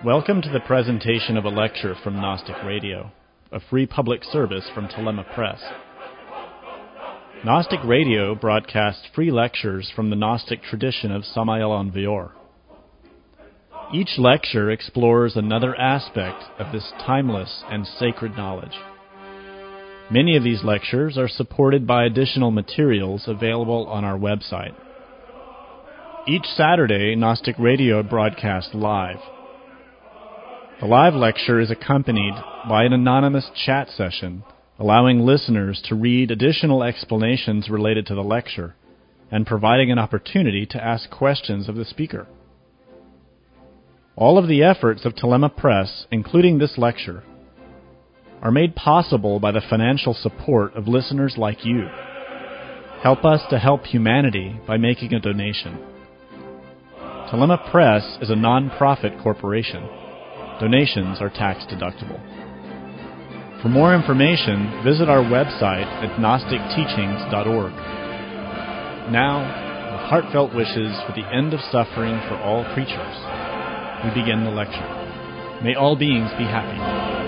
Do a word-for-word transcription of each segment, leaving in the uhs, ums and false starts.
Welcome to the presentation of a lecture from Gnostic Radio, a free public service from Telema Press. Gnostic Radio broadcasts free lectures from the Gnostic tradition of Samael Aun Weor. Each lecture explores another aspect of this timeless and sacred knowledge. Many of these lectures are supported by additional materials available on our website. Each Saturday, Gnostic Radio broadcasts live. The live lecture is accompanied by an anonymous chat session, allowing listeners to read additional explanations related to the lecture and providing an opportunity to ask questions of the speaker. All of the efforts of Telema Press, including this lecture, are made possible by the financial support of listeners like you. Help us to help humanity by making a donation. Telema Press is a non-profit corporation. Donations are tax-deductible. For more information, visit our website at gnostic teachings dot org. Now, with heartfelt wishes for the end of suffering for all creatures, we begin the lecture. May all beings be happy.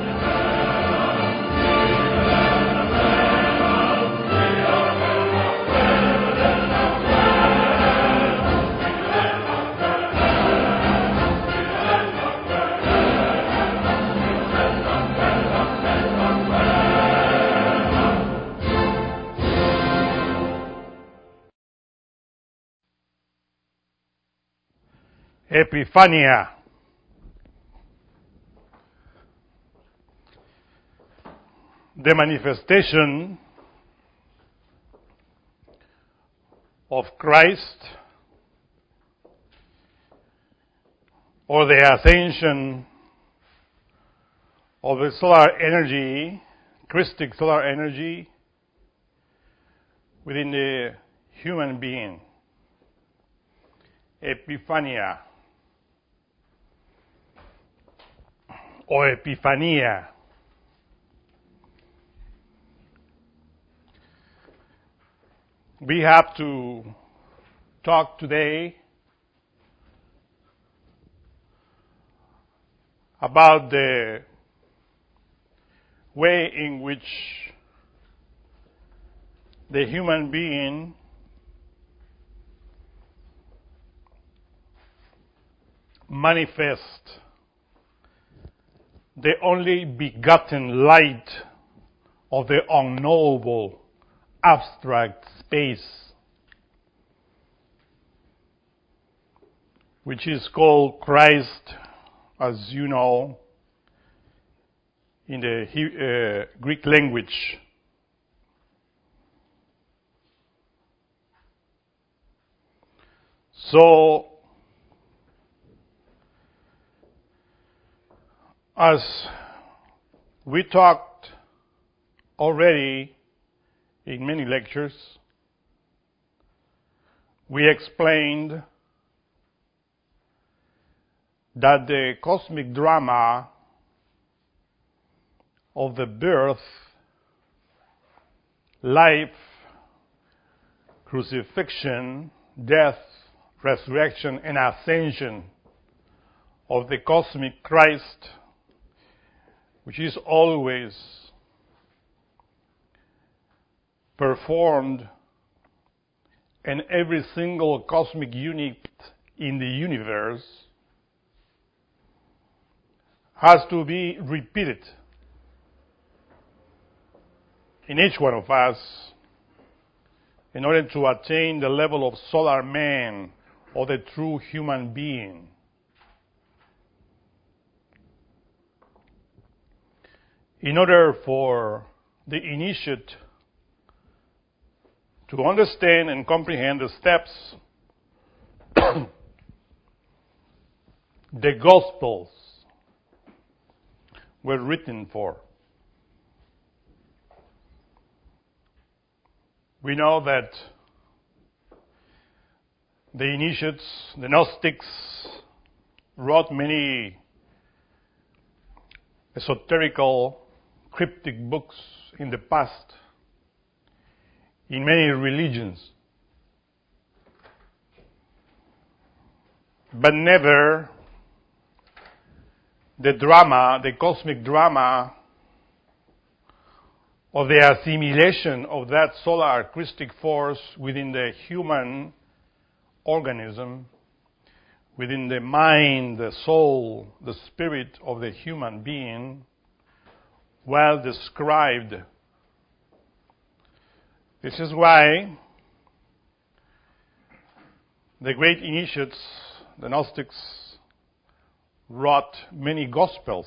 Epiphania. The manifestation of Christ, or the ascension of the solar energy, Christic solar energy, within the human being. Epiphania. Or Epiphania. We have to talk today about the way in which the human being manifests the only begotten light of the unknowable abstract space, which is called Christ, as you know, in the uh, Greek language. So, as we talked already in many lectures, we explained that the cosmic drama of the birth, life, crucifixion, death, resurrection, and ascension of the cosmic Christ, which is always performed in every single cosmic unit in the universe, has to be repeated in each one of us in order to attain the level of solar man or the true human being. In order for the initiate to understand and comprehend the steps the Gospels were written for. We know that the initiates, the Gnostics, wrote many esoterical, cryptic books in the past in many religions. But never the drama, the cosmic drama of the assimilation of that solar Christic force within the human organism, within the mind, the soul, the spirit of the human being, well described. This is why the great initiates, the Gnostics, wrote many Gospels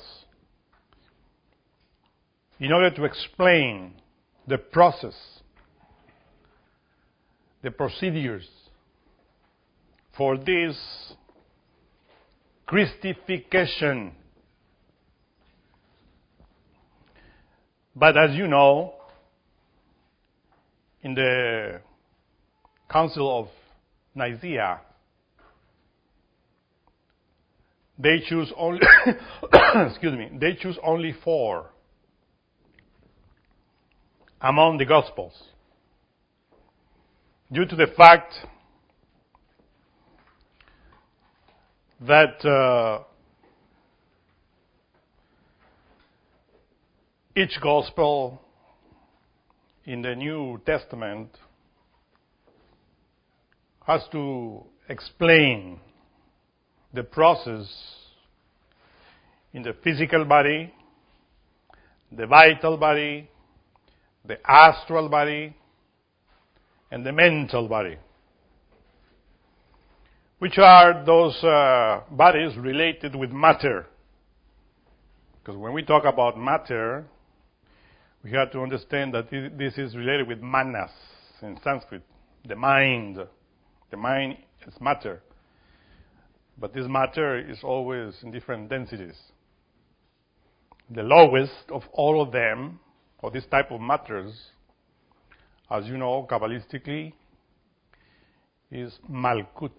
in order to explain the process, the procedures for this Christification. But as you know, in the Council of Nicaea, they choose only excuse me, they choose only four among the Gospels, due to the fact that uh, each Gospel in the New Testament has to explain the process in the physical body, the vital body, the astral body, and the mental body, which are those uh, bodies related with matter. Because when we talk about matter, we have to understand that this is related with manas in Sanskrit, the mind. The mind is matter. But this matter is always in different densities. The lowest of all of them, or this type of matters, as you know, Kabbalistically, is Malkut.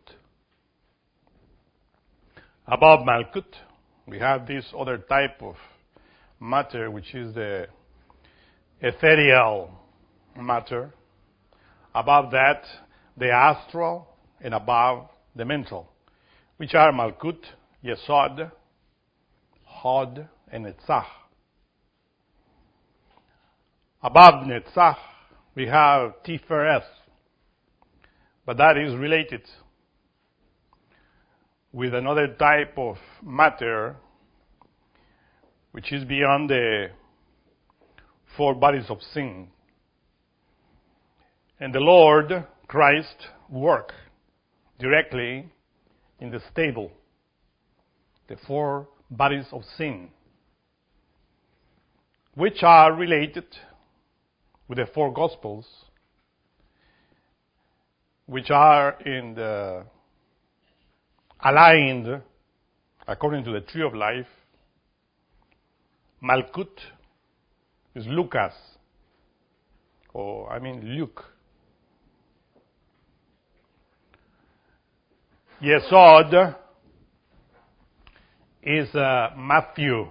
Above Malkut, we have this other type of matter, which is the ethereal matter. Above that, the astral, and above the mental, which are Malkut, Yesod, Hod, and Netzach. Above Netzach, we have Tifereth, but that is related with another type of matter, which is beyond the four bodies of sin. And the Lord Christ work directly in the stable, the four bodies of sin, which are related with the four Gospels, which are in the aligned according to the tree of life. Malkut is Lucas, or I mean Luke. Yesod is uh, Matthew.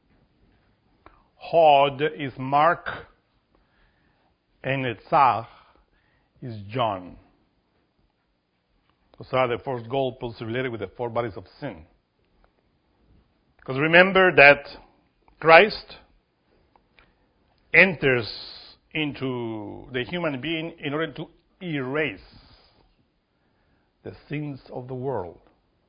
Hod is Mark. And Netzach is John. Those are the first goalposts related with the four bodies of sin. Because remember that Christ enters into the human being in order to erase the sins of the world.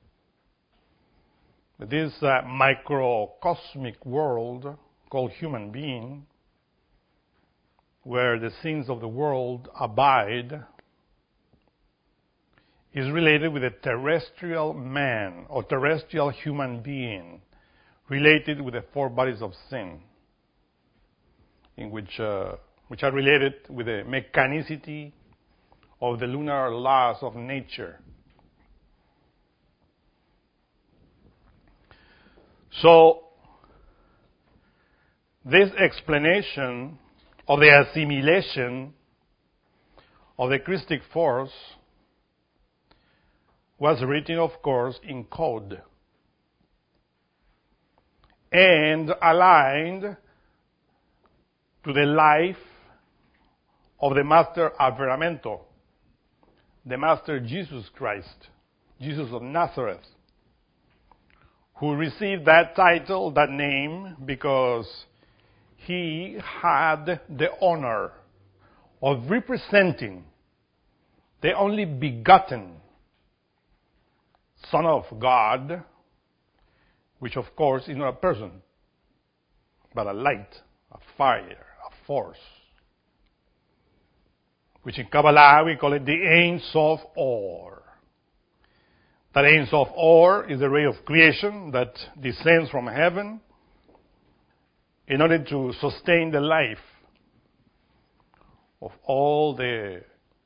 This uh, microcosmic world called human being, where the sins of the world abide, is related with a terrestrial man or terrestrial human being, related with the four bodies of sin, in which uh, which are related with the mechanicity of the lunar laws of nature. So, this explanation of the assimilation of the Christic force was written, of course, in code and aligned to the life of the Master Averamento, the Master Jesus Christ, Jesus of Nazareth, who received that title, that name, because he had the honor of representing the only begotten Son of God, which of course is not a person, but a light, a fire, a force, which in Kabbalah we call it the Ein Sof Or. That Ein Sof Or is the ray of creation that descends from heaven in order to sustain the life of all the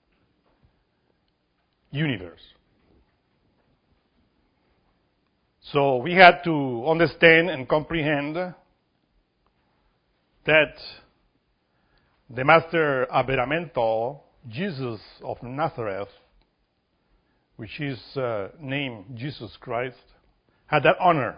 universe. So we had to understand and comprehend that the Master Aberamento, Jesus of Nazareth, which is uh, named Jesus Christ, had that honor.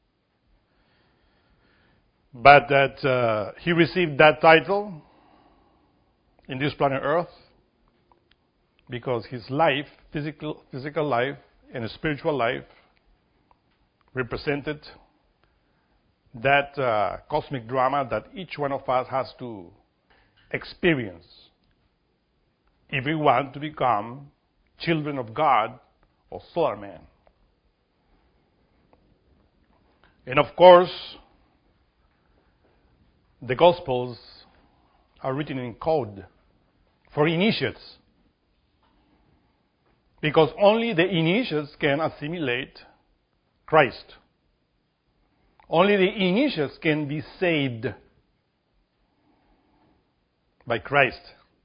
But that uh, he received that title in this planet Earth because his life, physical, physical life and spiritual life, represented that uh, cosmic drama that each one of us has to experience if we want to become children of God or solar man. And of course, the Gospels are written in code for initiates, because only the initiates can assimilate Christ. Only the initiates can be saved by Christ.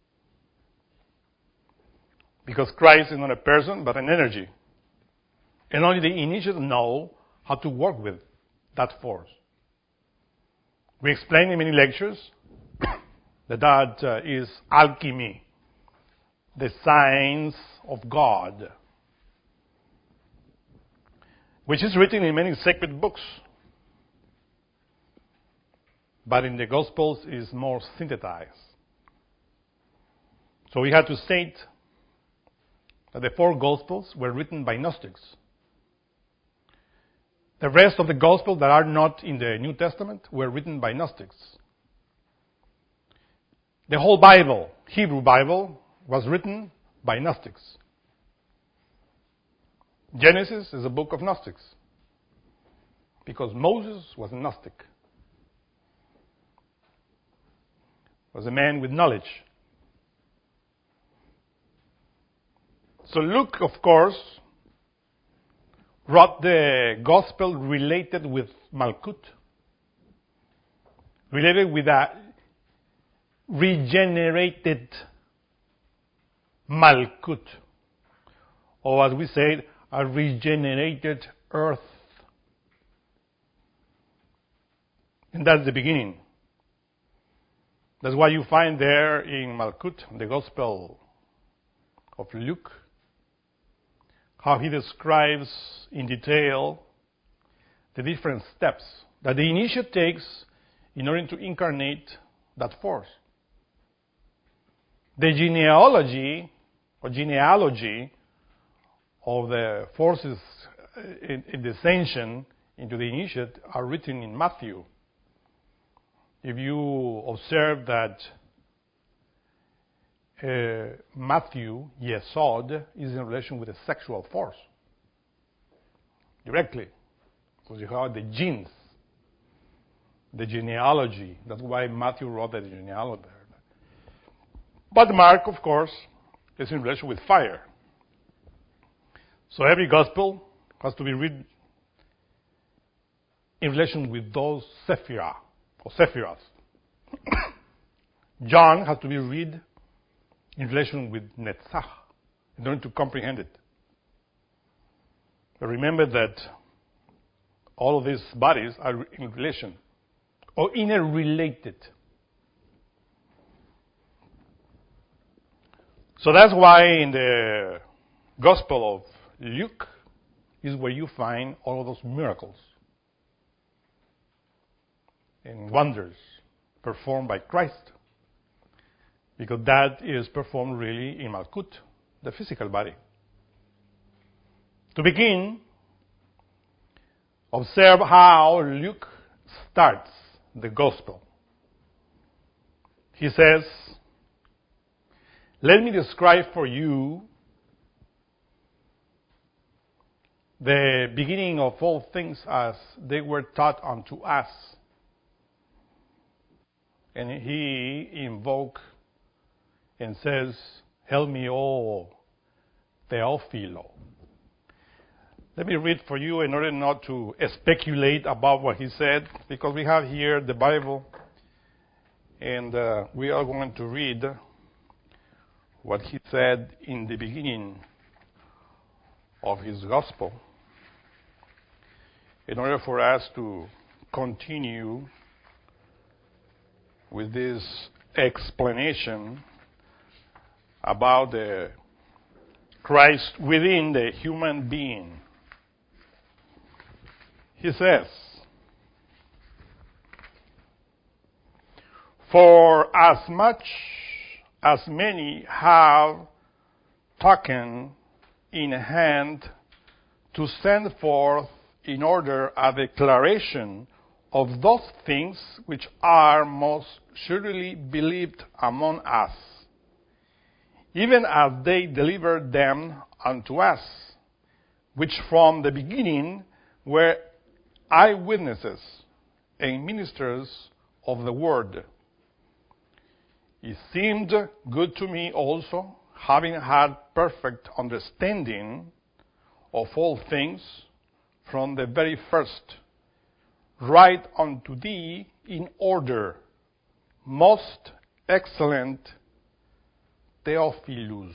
Because Christ is not a person, but an energy. And only the initiates know how to work with that force. We explained in many lectures that that uh, is alchemy, the science of God, which is written in many sacred books, but in the Gospels is more synthesized. So we had to state that the four Gospels were written by Gnostics. The rest of the Gospels that are not in the New Testament were written by Gnostics. The whole Bible, Hebrew Bible, was written by Gnostics. Genesis is a book of Gnostics because Moses was a Gnostic. Was a man with knowledge. So Luke, of course, wrote the gospel related with Malkut, related with a regenerated Malkut, or as we say, a regenerated earth. And that's the beginning. That's why you find there in Malkut, the Gospel of Luke, how he describes in detail the different steps that the initiate takes in order to incarnate that force. The genealogy or genealogy of the forces in, in the ascension into the initiate are written in Matthew. If you observe that uh, Matthew, Yesod, is in relation with a sexual force. Directly. Because you have the genes, the genealogy. That's why Matthew wrote the genealogy. But Mark, of course, is in relation with fire. So every gospel has to be read in relation with those sephira, or sephiras. John has to be read in relation with Netzach, in order to comprehend it. But remember that all of these bodies are in relation, or interrelated. So that's why in the Gospel of Luke is where you find all of those miracles and wonders performed by Christ. Because that is performed really in Malkut, the physical body. To begin, Observe how Luke starts the gospel. He says, "Let me describe for you the beginning of all things as they were taught unto us." And he invokes and says, "Help me, O Theophilo." Let me read for you in order not to speculate about what he said, because we have here the Bible, and uh, we are going to read what he said in the beginning of his gospel in order for us to continue with this explanation about the Christ within the human being. He says, "For as much as many have taken in hand to send forth in order a declaration of those things which are most surely believed among us, even as they delivered them unto us, which from the beginning were eyewitnesses and ministers of the word. It seemed good to me also, having had perfect understanding of all things from the very first, write unto thee in order, most excellent Theophilus."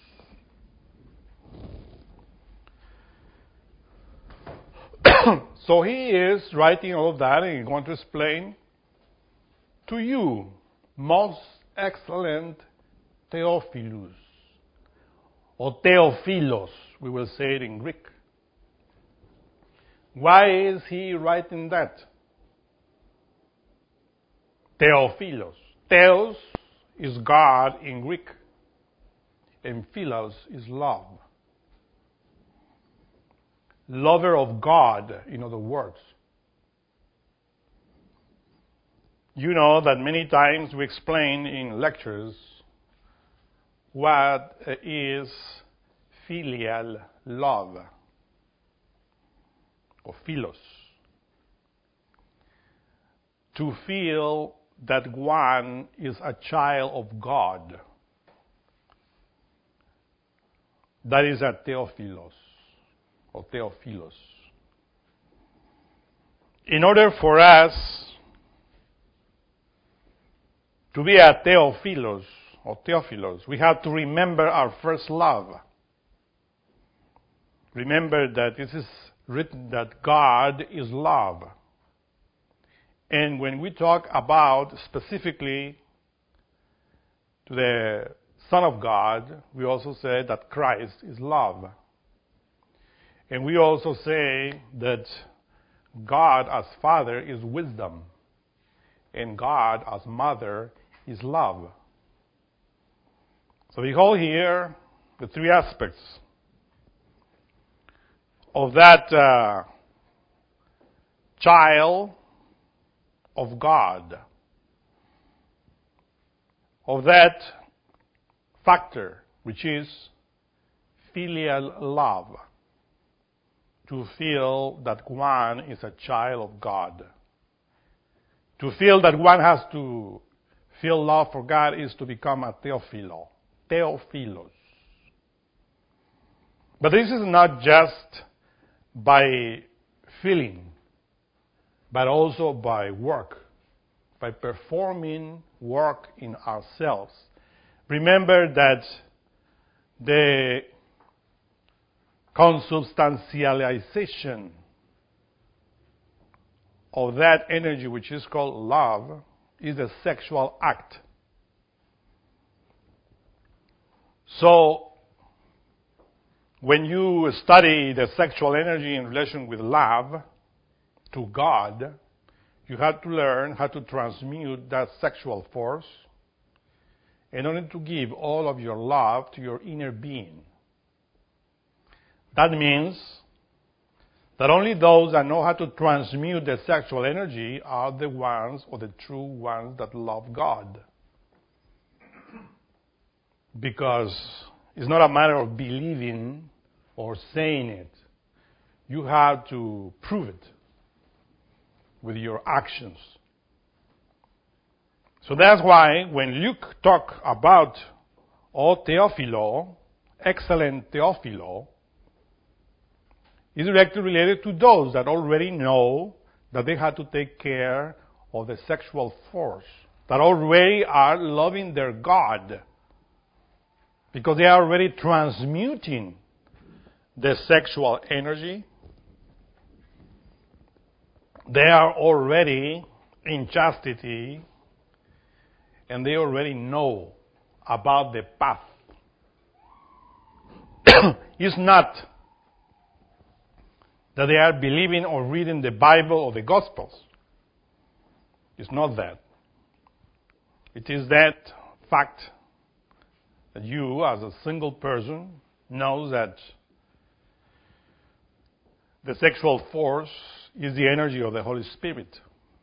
So he is writing all of that, and he's going to explain to you, most excellent Theophilus, or Theophilos, we will say it in Greek. Why is he writing that? Theophilos. Theos is God in Greek, and philos is love. Lover of God, in other words. You know that many times we explain in lectures what is filial love, or philos. To feel that one is a child of God. That is a Theophilos, or Theophilos. In order for us to be a Theophilos, or Theophilos, we have to remember our first love. Remember that this is written that God is love. And when we talk about specifically to the Son of God, we also say that Christ is love. And we also say that God as Father is wisdom, and God as Mother is love. So we hold here the three aspects of that uh, child of God, of that factor which is filial love, to feel that one is a child of God. To feel that one has to feel love for God is to become a Theophilo, Theophilos. But this is not just by feeling, but also by work, by performing work in ourselves. Remember that the consubstantialization of that energy which is called love is a sexual act. So, when you study the sexual energy in relation with love to God, you have to learn how to transmute that sexual force in order to give all of your love to your inner being. That means that only those that know how to transmute the sexual energy are the ones, or the true ones, that love God. Because it's not a matter of believing or saying it. You have to prove it with your actions. So that's why when Luke talks about, O Theophilo, excellent Theophilo, is directly related to those that already know that they have to take care of the sexual force, that already are loving their God, because they are already transmuting the sexual energy. They are already in chastity, and they already know about the path. It's not that they are believing or reading the Bible or the Gospels. It's not that. It is that fact that you, as a single person, knows that the sexual force is the energy of the Holy Spirit.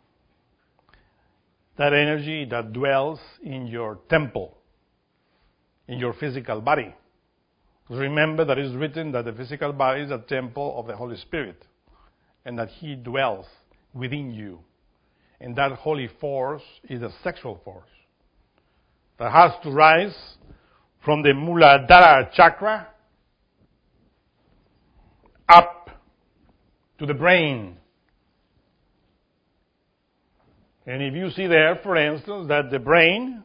That energy that dwells in your temple, in your physical body. Remember that it is written that the physical body is a temple of the Holy Spirit, and that He dwells within you. And that holy force is a sexual force that has to rise from the Muladhara chakra up to the brain. And if you see there, for instance, that the brain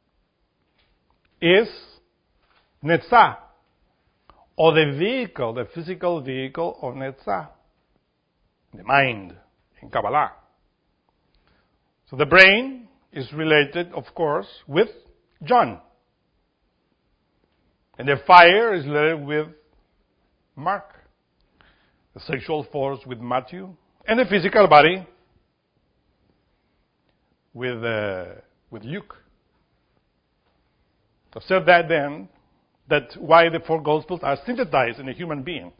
is Netzah, or the vehicle, the physical vehicle of Netzah, the mind in Kabbalah. So the brain is related, of course, with John. And the fire is related with Mark. The sexual force with Matthew. And the physical body with, uh, with Luke. I've said that then, that why the four Gospels are synthesized in a human being.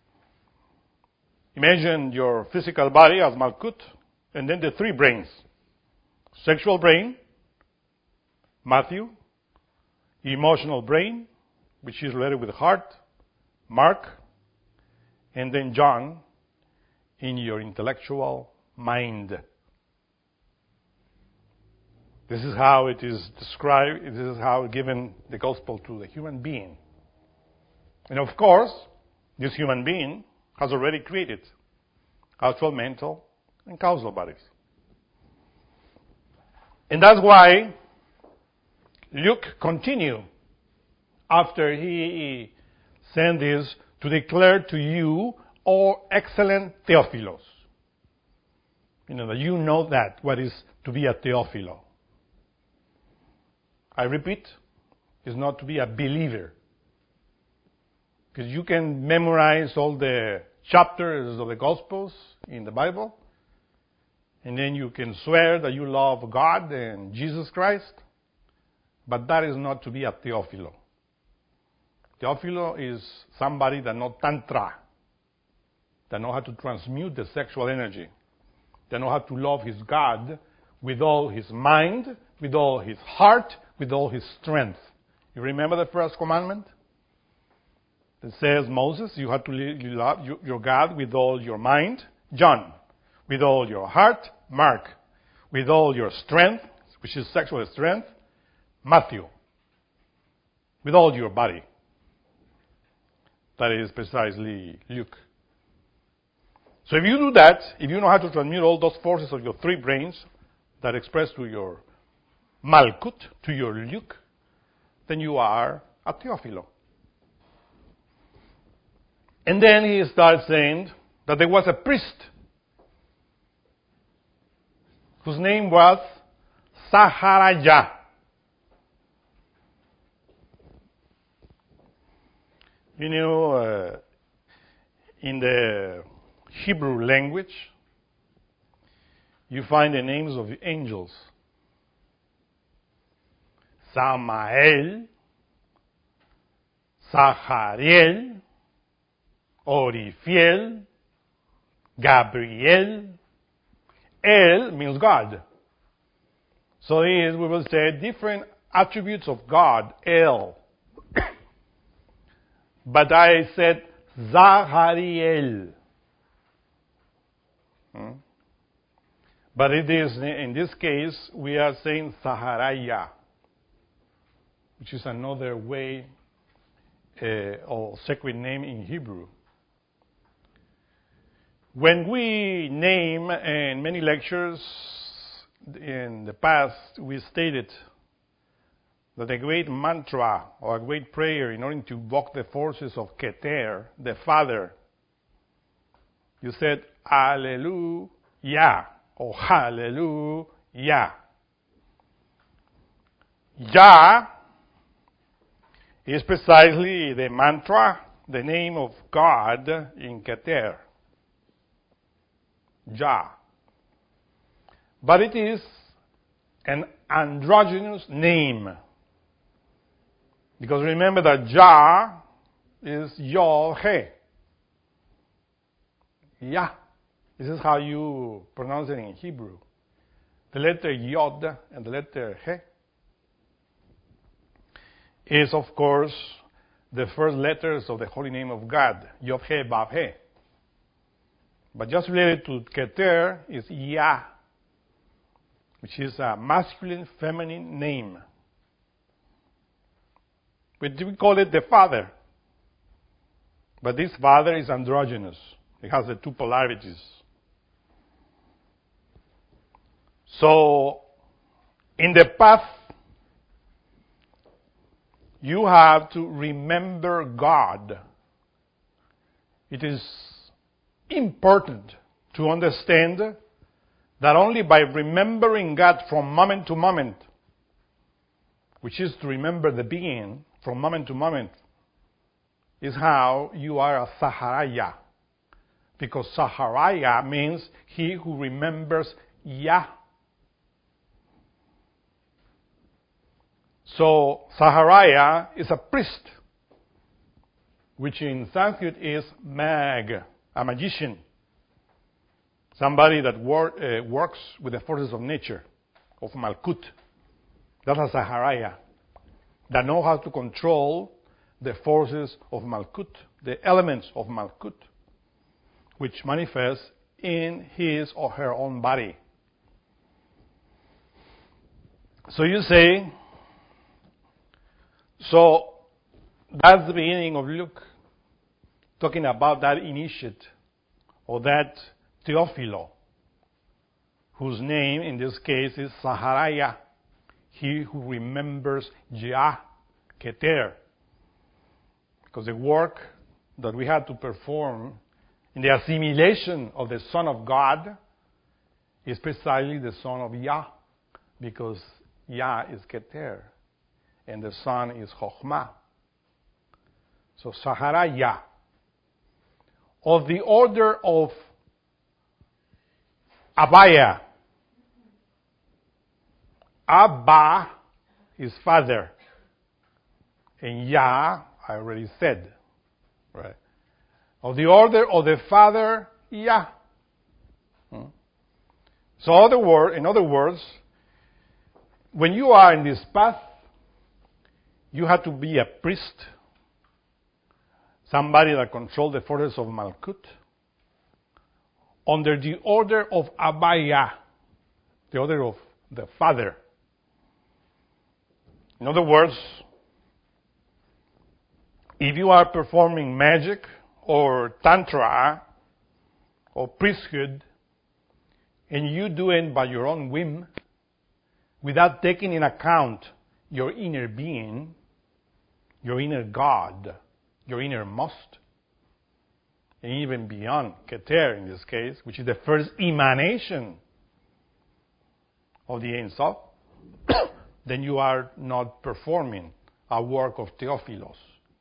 Imagine your physical body as Malkut, and then the three brains. Sexual brain, Matthew, emotional brain, which is related with the heart, Mark, and then John in your intellectual mind. This is how it is described, this is how given the gospel to the human being. And of course, this human being has already created actual mental and causal bodies. And that's why Luke continued after he sent this to declare to you, O excellent Theophilos. You know, that you know that, what is to be a Theophilo. I repeat, is not to be a believer. Because you can memorize all the chapters of the Gospels in the Bible, and then you can swear that you love God and Jesus Christ, but that is not to be a Theophilo. Theophilo is somebody that knows Tantra, that knows how to transmute the sexual energy, that knows how to love his God with all his mind, with all his heart, with all his strength. You remember the first commandment? It says, Moses, you have to love your God with all your mind. John, with all your heart. Mark, with all your strength, which is sexual strength. Matthew, with all your body. That is precisely Luke. So if you do that, if you know how to transmute all those forces of your three brains that express to your Malkut, to your Luke, then you are a Theophilo. And then he starts saying that there was a priest whose name was Zachariah. You know, uh, in the Hebrew language, you find the names of the angels. Samael, Zachariel, Orifiel, Gabriel. El means God. So these, we will say, different attributes of God, El. But I said Zachariel. Hmm? But it is, in this case, we are saying Zachariah, which is another way uh, or sacred name in Hebrew. When we name, in many lectures in the past, we stated that a great mantra or a great prayer in order to invoke the forces of Keter, the Father, you said, Alleluia, or Hallelujah. Yah is precisely the mantra, the name of God in Keter. Yah. But it is an androgynous name. Because remember that Yah is Yod-He. Yah. This is how you pronounce it in Hebrew. The letter Yod and the letter He is, of course, the first letters of the holy name of God, Yod-He, Vav-He. But just related to Keter is Yah, which is a masculine, feminine name. We call it the Father. But this Father is androgynous. It has the two polarities. So, in the path, you have to remember God. It is important to understand that only by remembering God from moment to moment, which is to remember the being from moment to moment, is how you are a Zachariah. Because Zachariah means he who remembers Yah. So Zachariah is a priest, which in Sanskrit is mag, a magician. Somebody that wor- uh, works with the forces of nature, of Malkut. That's a Zachariah. That know how to control the forces of Malkut, the elements of Malkut, which manifest in his or her own body. So you say, so that's the beginning of Luke, talking about that initiate, or that Theophilo, whose name in this case is Zachariah, he who remembers Yah, Keter. Because the work that we had to perform in the assimilation of the Son of God is precisely the Son of Yah, because Yah is Keter, and the Son is Chokhmah. So Zachariah, of the order of Abaya. Abba is father, and Yah, I already said, right? Of the order of the Father, Yah. Hmm? So, other word, in other words, when you are in this path, you have to be a priest, somebody that controls the forces of Malkut, under the order of Abaya, the order of the Father. In other words, if you are performing magic or tantra or priesthood, and you do it by your own whim, without taking in account your inner being, your inner God, your innermost, and even beyond Keter in this case, which is the first emanation of the Ein Sof, then you are not performing a work of Theophilos.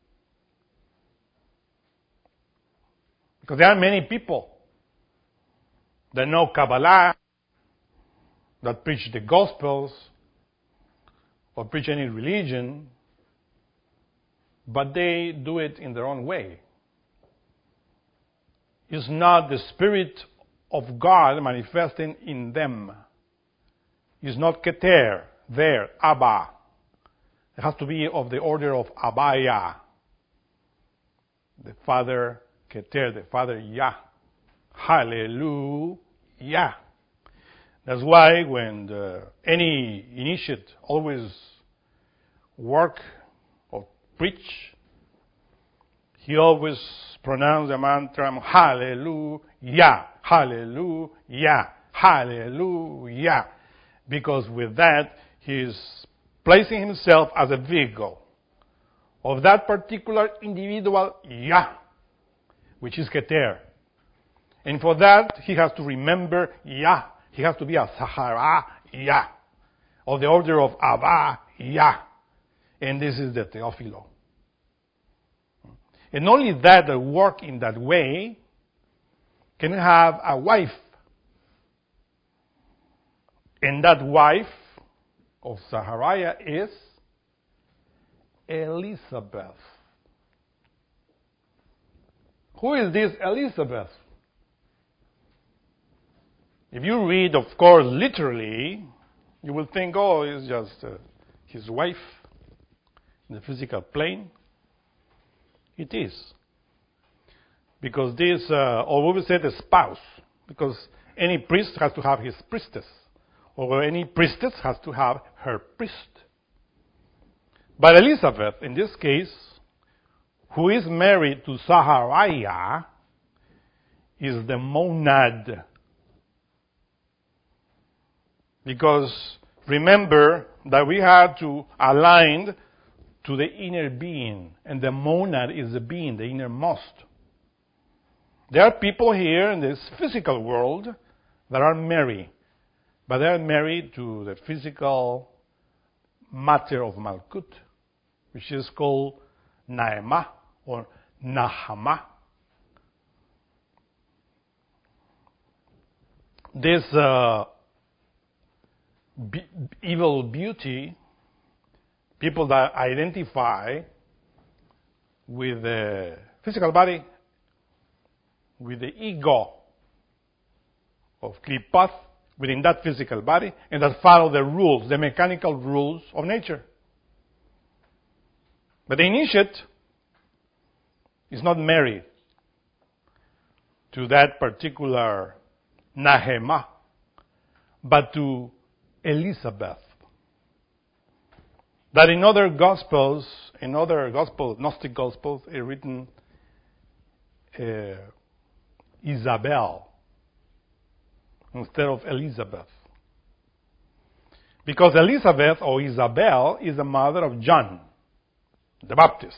Because there are many people that know Kabbalah, that preach the Gospels, or preach any religion, but they do it in their own way. is not the Spirit of God manifesting in them. It's not Keter, there, Abba. It has to be of the order of Abaya. The Father Keter, the Father Yah. Hallelujah. That's why when the, any initiate always work or preach, he always pronounce the mantra Hallelujah, Hallelujah, Hallelujah. Because with that, he is placing himself as a vehicle of that particular individual Yah, which is Keter. And for that, he has to remember Yah. He has to be a Sahara Yah, of the order of Abba Yah. And this is the Teófilo. And only that that work in that way can have a wife. And that wife of Zachariah is Elizabeth. Who is this Elizabeth? If you read, of course, literally, you will think, oh, it's just uh, his wife in the physical plane. It is. Because this, uh, or we will say the spouse, because any priest has to have his priestess, or any priestess has to have her priest. But Elizabeth, in this case, who is married to Zachariah, is the monad. Because remember that we had to align to the inner being, and the monad is the being, the innermost. There are people here in this physical world that are married, but they are married to the physical matter of Malkut, which is called Naema or Nahama. This uh, be- evil beauty, people that identify with the physical body, with the ego of Klipath within that physical body, and that follow the rules, the mechanical rules of nature. But the initiate is not married to that particular Nahema, but to Elizabeth. That in other Gospels, in other Gospels, Gnostic Gospels, are written uh, Isabel instead of Elizabeth. Because Elizabeth or Isabel is the mother of John the Baptist.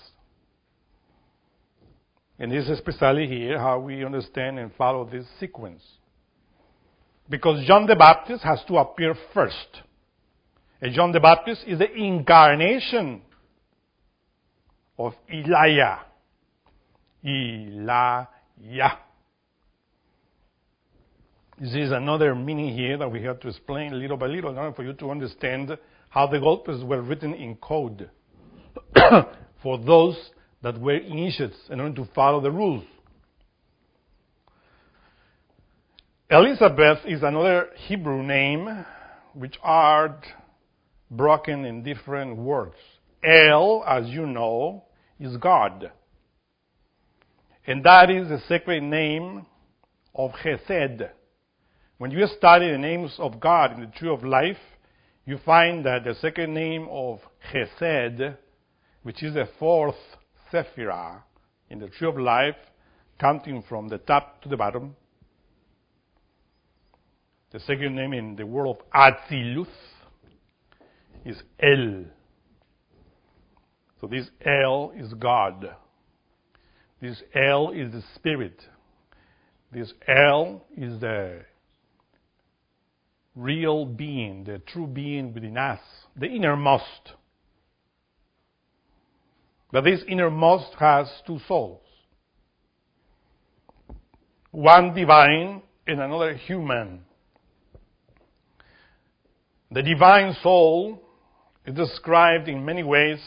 And this is precisely here how we understand and follow this sequence. Because John the Baptist has to appear first. And John the Baptist is the incarnation of Elijah. Elijah. This is another meaning here that we have to explain little by little in order for you to understand how the Gospels were written in code for those that were initiates in order to follow the rules. Elizabeth is another Hebrew name which are broken in different words. El, as you know, is God. And that is the sacred name of Chesed. When you study the names of God in the Tree of Life, you find that the second name of Chesed, which is the fourth Sephirah in the Tree of Life, counting from the top to the bottom. The second name in the word of Atzilus is El. So this El is God. This El is the Spirit. This El is the real being, the true being within us, the innermost. But this innermost has two souls. One divine and another human. The divine soul is described in many ways,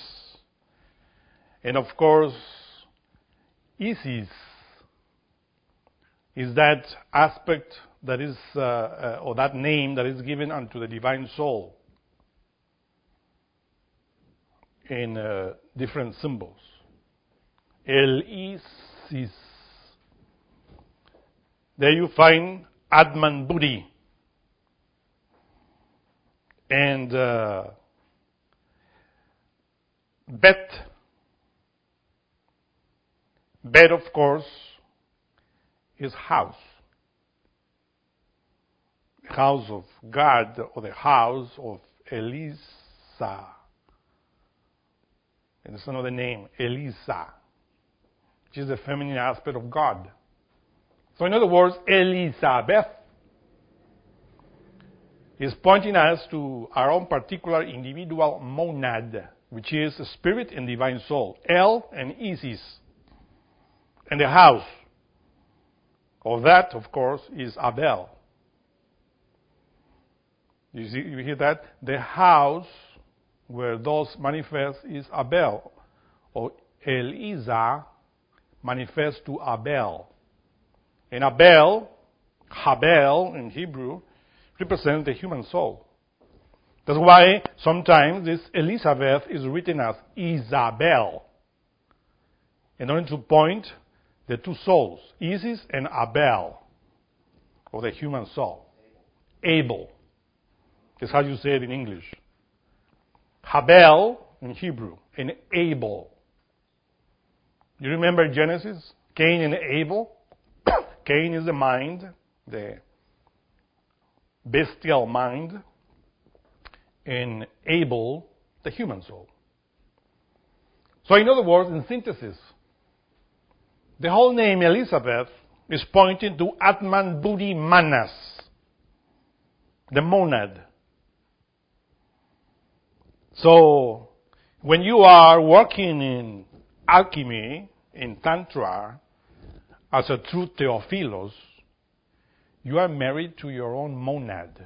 and of course, Isis, is that aspect that is, uh, uh, or that name that is given unto the divine soul in uh, different symbols. El Isis. There you find Atman Buddhi. And uh, Bet. Bet, of course, is house. The house of God, or the house of Elisa. And there's another name, Elisa, which is the feminine aspect of God. So in other words, Elizabeth is pointing us to our own particular individual monad, which is spirit and divine soul. El and Isis. And the house of that, of course, is Abel. You see, you hear that? The house where those manifest is Abel, or Eliza manifests to Abel. And Abel, Habel in Hebrew, represents the human soul. That's why sometimes this Elizabeth is written as Isabel, in order to point the two souls, Isis and Abel, or the human soul. Abel. That's how you say it in English. Habel in Hebrew, and Abel. You remember Genesis? Cain and Abel? Cain is the mind, the bestial mind, and Abel, the human soul. So in other words, in synthesis, the whole name Elizabeth is pointing to Atman Buddhi Manas, the monad. So when you are working in alchemy, in Tantra, as a true Theophilos, you are married to your own monad.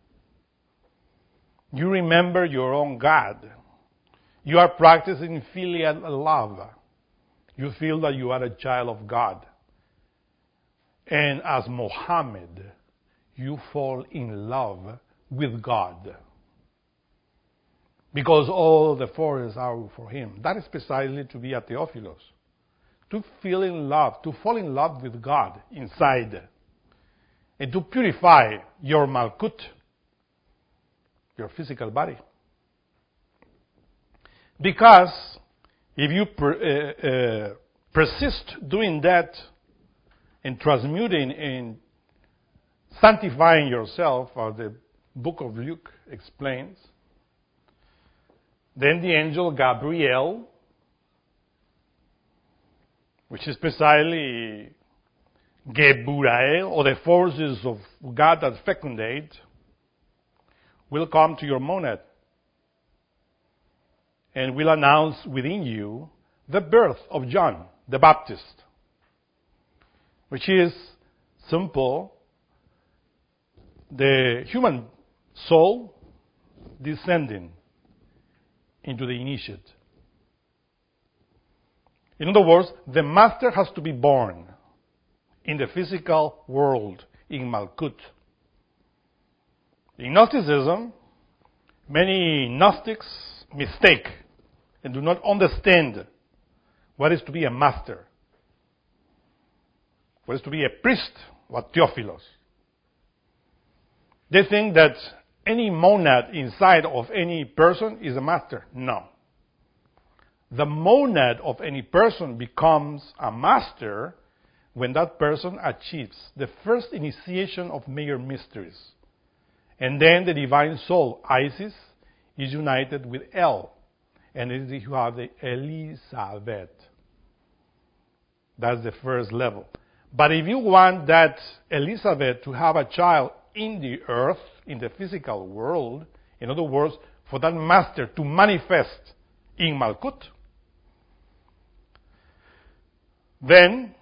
You remember your own God. You are practicing filial love. You feel that you are a child of God. And as Mohammed, you fall in love with God. Because all the forests are for him. That is precisely to be a Theophilos. To feel in love, to fall in love with God inside. And to purify your Malkut, your physical body. Because if you per, uh, uh, persist doing that and transmuting and sanctifying yourself, as the book of Luke explains, then the angel Gabriel, which is precisely Geburael, or the forces of God that fecundate, will come to your monad and will announce within you the birth of John the Baptist, which is simple, the human soul descending into the initiate. In other words, the master has to be born in the physical world, in Malkut. In Gnosticism, many Gnostics mistake and do not understand what is to be a master, what is to be a priest, or Theophilos. They think that any monad inside of any person is a master. No. The monad of any person becomes a master when that person achieves the first initiation of major mysteries. And then the divine soul, Isis, is united with El. And then you have the Elizabeth. That's the first level. But if you want that Elizabeth to have a child in the earth, in the physical world, in other words, for that master to manifest in Malkut, then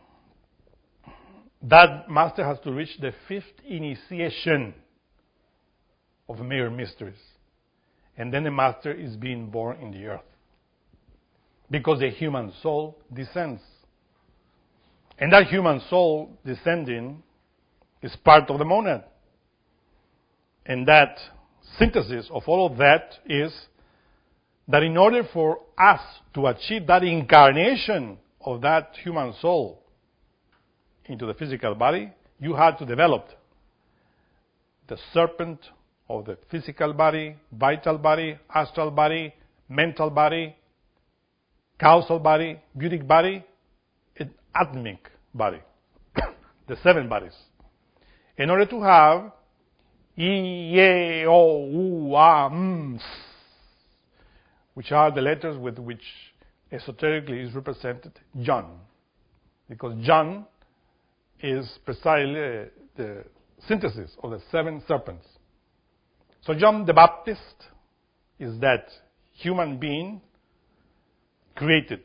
that master has to reach the fifth initiation of major mysteries. And then the master is being born in the earth. Because the human soul descends. And that human soul descending is part of the monad. And that synthesis of all of that is that in order for us to achieve that incarnation of that human soul into the physical body, you had to develop the serpent of the physical body, vital body, astral body, mental body, causal body, buddhic body, and atmic body. The seven bodies. In order to have I, Ye, O, U, A, M, S, which are the letters with which esoterically is represented John. Because John is precisely the synthesis of the seven serpents. So John the Baptist is that human being created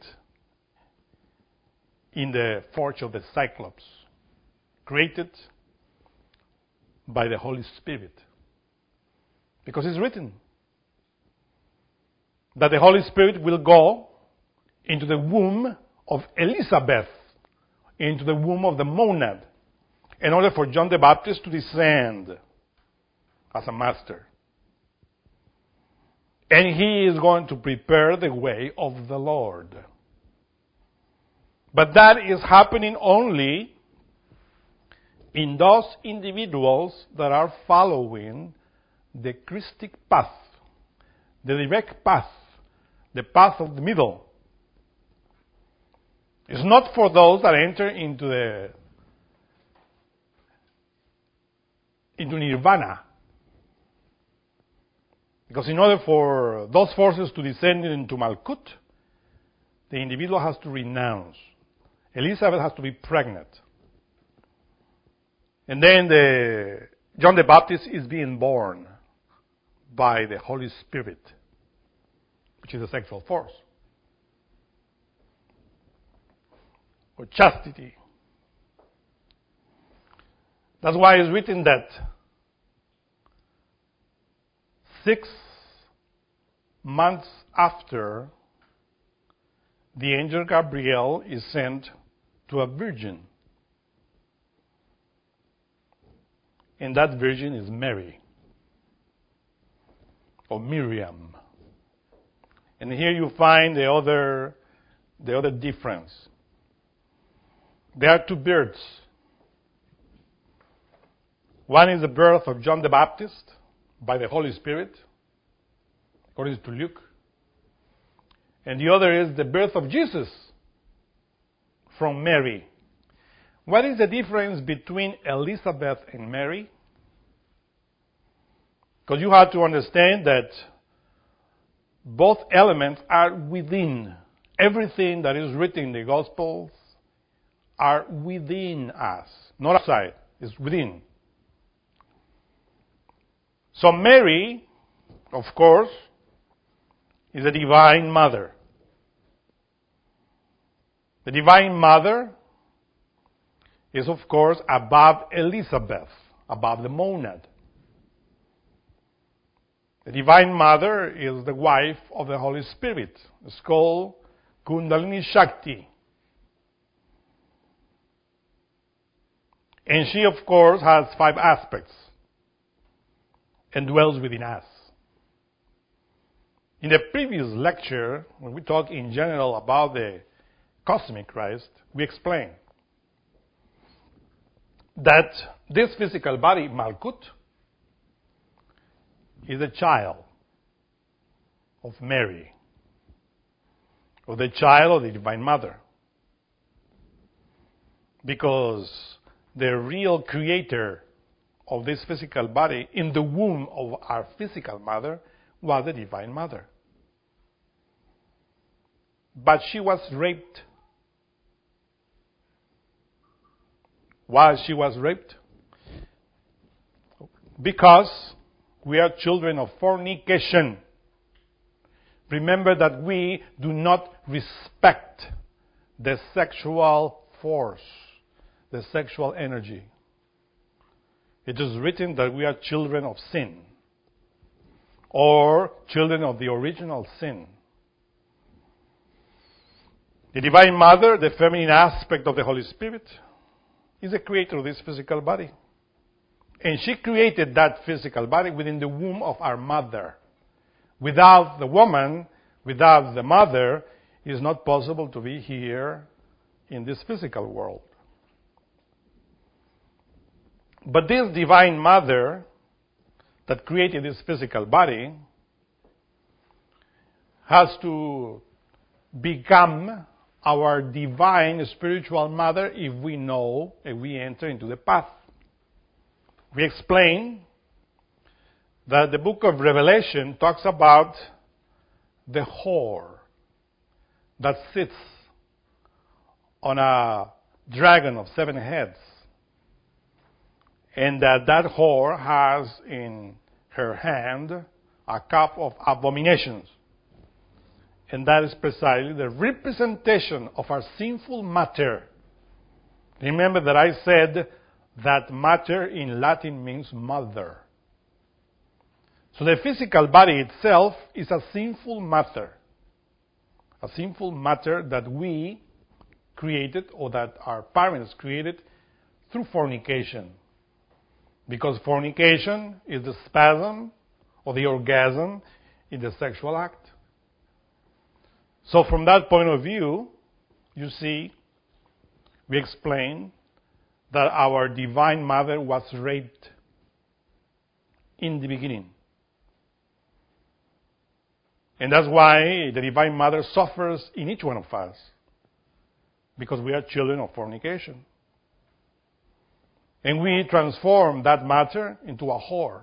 in the forge of the Cyclops, created by the Holy Spirit. Because it's written that the Holy Spirit will go into the womb of Elizabeth, into the womb of the monad, in order for John the Baptist to descend as a master. And he is going to prepare the way of the Lord. But that is happening only in those individuals that are following the Christic path, the direct path, the path of the middle. It's not for those that enter into the into nirvana. Because in order for those forces to descend into Malkut, the individual has to renounce. Elizabeth has to be pregnant. And then the John the Baptist is being born by the Holy Spirit, which is a sexual force. Or chastity. That's why it's written that six months after the angel Gabriel is sent to a virgin. And that virgin is Mary, or Miriam. And here you find the other, the other difference. There are two births. One is the birth of John the Baptist by the Holy Spirit, according to Luke. And the other is the birth of Jesus from Mary. What is the difference between Elizabeth and Mary? Because you have to understand that both elements are within. Everything that is written in the Gospels are within us, not outside, it's within. So Mary, of course, is a divine mother. The divine mother is, of course, above Elizabeth, above the monad. The divine mother is the wife of the Holy Spirit. It's called Kundalini Shakti. And she, of course, has five aspects and dwells within us. In the previous lecture, when we talked in general about the cosmic Christ, we explained that this physical body, Malkut, is a child of Mary, or the child of the Divine Mother. Because the real creator of this physical body in the womb of our physical mother was the Divine Mother. But she was raped. Why she was raped? Because we are children of fornication. Remember that we do not respect the sexual force, the sexual energy. It is written that we are children of sin, or children of the original sin. The Divine Mother, the feminine aspect of the Holy Spirit, is the creator of this physical body. And she created that physical body within the womb of our mother. Without the woman, without the mother, it is not possible to be here in this physical world. But this Divine Mother that created this physical body has to become our divine spiritual mother if we know, if we enter into the path. We explain that the book of Revelation talks about the whore that sits on a dragon of seven heads, and that that whore has in her hand a cup of abominations. And that is precisely the representation of our sinful matter. Remember that I said that matter in Latin means mother. So the physical body itself is a sinful matter. A sinful matter that we created, or that our parents created, through fornication. Because fornication is the spasm or the orgasm in the sexual act. So from that point of view, you see, we explain that our Divine Mother was raped in the beginning. And that's why the Divine Mother suffers in each one of us, because we are children of fornication. And we transform that matter into a whore.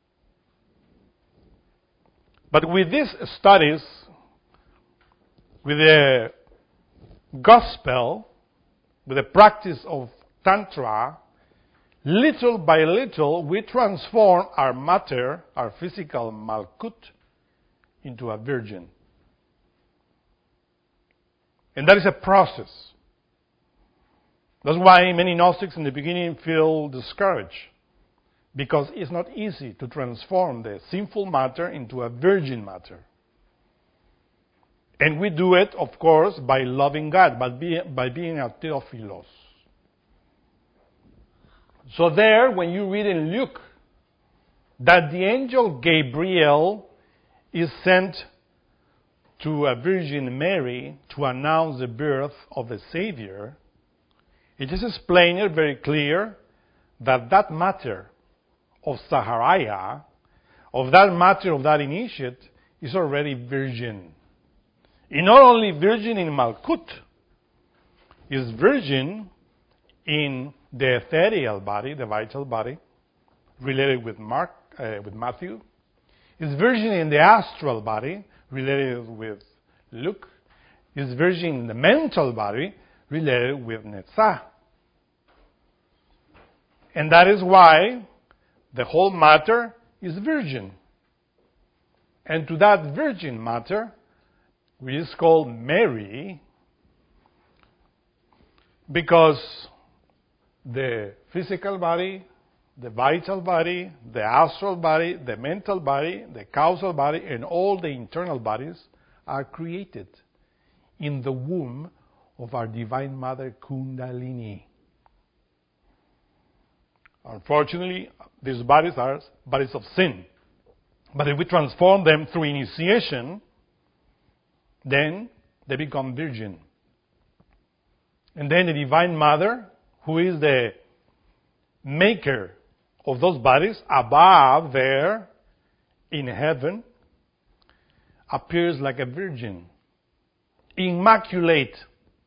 But with these studies, with the gospel, with the practice of Tantra, little by little we transform our matter, our physical malkut, into a virgin. And that is a process. That's why many Gnostics in the beginning feel discouraged, because it's not easy to transform the sinful matter into a virgin matter. And we do it, of course, by loving God, by, be, by being a Theophilos. So there, when you read in Luke that the angel Gabriel is sent to a Virgin Mary to announce the birth of the Savior, it is explained very clear that that matter of Zachariah, of that matter of that initiate, is already virgin. It's not only virgin in Malkut, is virgin in the ethereal body, the vital body, related with Mark, uh, with Matthew. Is virgin in the astral body, related with Luke. Is virgin in the mental body, related with Netzah. And that is why the whole matter is virgin. And to that virgin matter, which is called Mary, because the physical body, the vital body, the astral body, the mental body, the causal body, and all the internal bodies are created in the womb of our Divine Mother Kundalini. Unfortunately, these bodies are bodies of sin. But if we transform them through initiation, then they become virgin. And then the Divine Mother, who is the maker of those bodies above there in heaven, appears like a virgin. Immaculate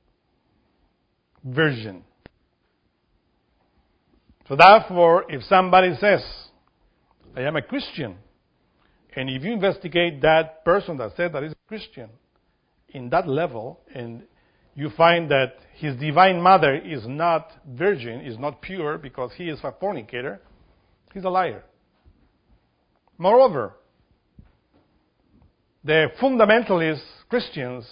virgin. So therefore, if somebody says, I am a Christian, and if you investigate that person that said that is a Christian, in that level, and you find that his Divine Mother is not virgin, is not pure, because he is a fornicator, he's a liar. Moreover, the fundamentalist Christians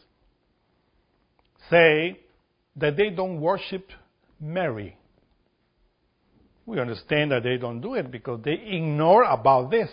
say that they don't worship Mary. We understand that they don't do it because they ignore about this.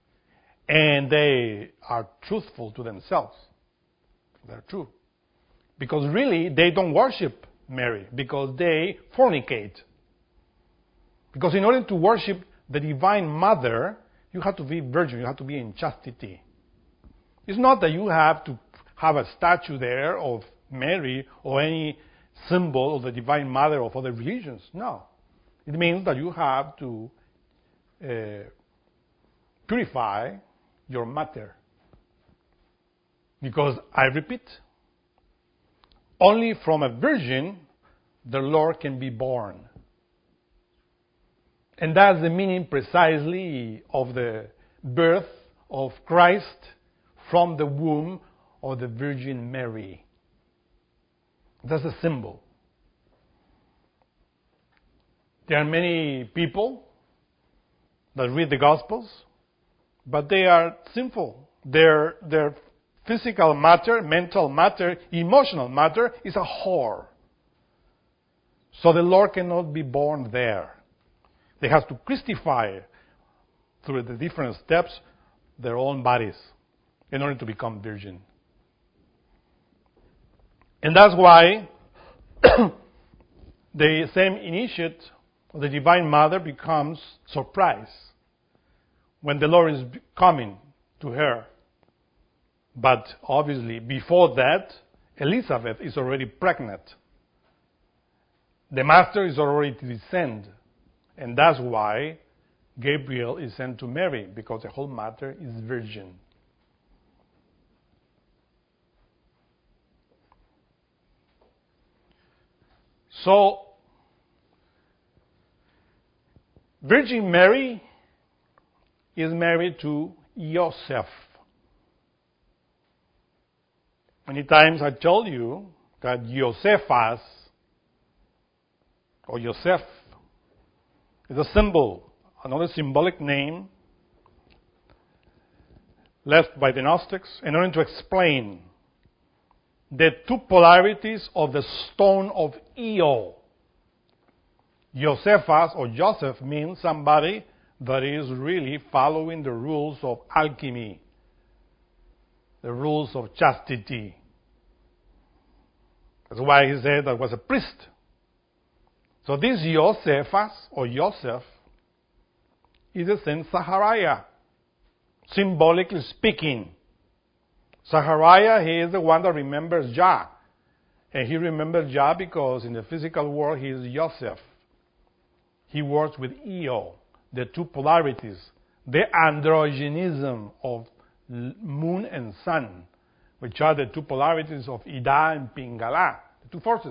And they are truthful to themselves. They're true. Because really, they don't worship Mary, because they fornicate. Because in order to worship the Divine Mother, you have to be virgin, you have to be in chastity. It's not that you have to have a statue there of Mary or any symbol of the Divine Mother of other religions. No. It means that you have to uh, purify your matter. Because, I repeat, only from a virgin the Lord can be born. And that's the meaning precisely of the birth of Christ from the womb of the Virgin Mary. That's a symbol. There are many people that read the Gospels, but they are sinful. Their, their physical matter, mental matter, emotional matter is a whore. So the Lord cannot be born there. They have to Christify through the different steps their own bodies in order to become virgin. And that's why the same initiate of the Divine Mother becomes surprised when the Lord is coming to her. But obviously, before that, Elizabeth is already pregnant. The Master is already to descend. And that's why Gabriel is sent to Mary, because the whole matter is virgin. So, Virgin Mary is married to Joseph. Many times I told you that Josephus, or Joseph, is a symbol, another symbolic name left by the Gnostics in order to explain the two polarities of the stone of Io. Josephus or Joseph means somebody that is really following the rules of alchemy, the rules of chastity. That's why he said that was a priest. So this Josephus or Joseph is the same Zachariah, symbolically speaking. Zachariah, he is the one that remembers Jah. And he remembers Jah because in the physical world he is Joseph. He works with Io, the two polarities, the androgenism of moon and sun, which are the two polarities of Ida and Pingala, the two forces.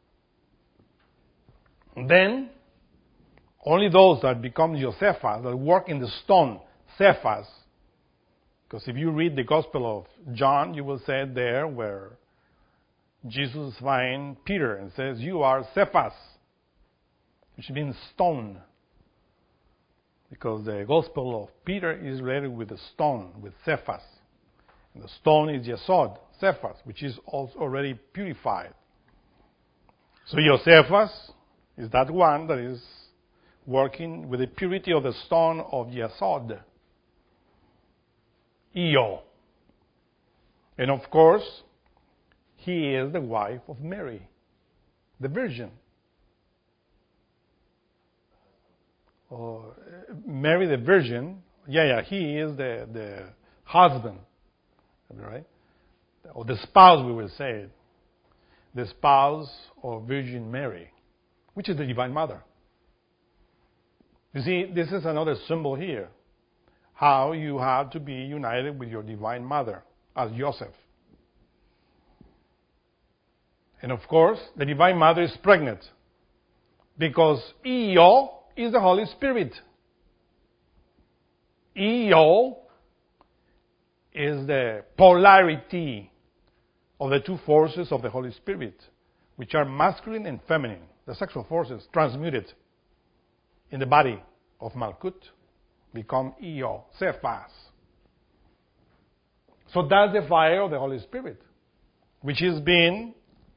Then, only those that become Josephus, that work in the stone, Cephas, because if you read the Gospel of John, you will say there where Jesus finds Peter and says, "You are Cephas," which means stone. Because the Gospel of Peter is related with the stone, with Cephas. And the stone is Yesod, Cephas, which is also already purified. So Josephus is that one that is working with the purity of the stone of Yesod, Io. And of course, he is the wife of Mary, the Virgin. Or Mary the Virgin, yeah, yeah, he is the, the husband, right? Or the spouse, we will say, the spouse of Virgin Mary, which is the Divine Mother. You see, this is another symbol here, how you have to be united with your Divine Mother, as Joseph. And of course, the Divine Mother is pregnant, because Io is the Holy Spirit. Io is the polarity of the two forces of the Holy Spirit, which are masculine and feminine, the sexual forces transmuted in the body of Malkut, become Io, Cephas. So that's the fire of the Holy Spirit, which is being,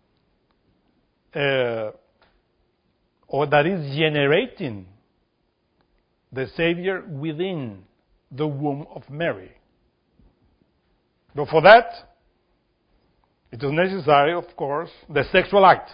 uh, or that is generating the Savior within the womb of Mary. But for that, It is necessary, of course, the sexual act.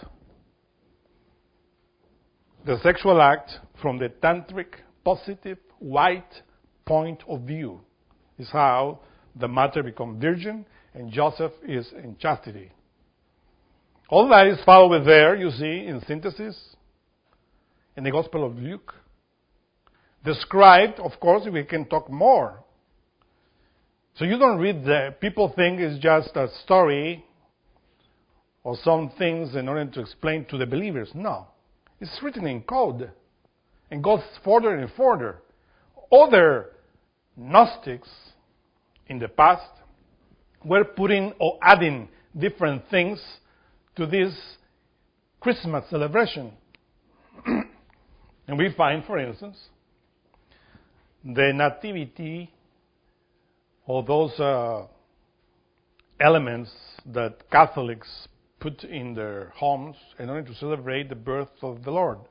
The sexual act from the tantric, positive, white point of view is how the matter becomes virgin and Joseph is in chastity. All that is followed there, you see, in synthesis, in the Gospel of Luke. Described, of course, we can talk more. So you don't read the, people think it's just a story or some things in order to explain to the believers. No. It's written in code and goes further and further. Other Gnostics in the past were putting or adding different things to this Christmas celebration. And we find, for instance, the nativity or those uh, elements that Catholics put in their homes in order to celebrate the birth of the Lord.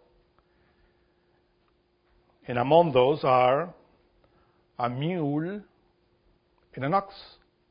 And among those are a mule and an ox.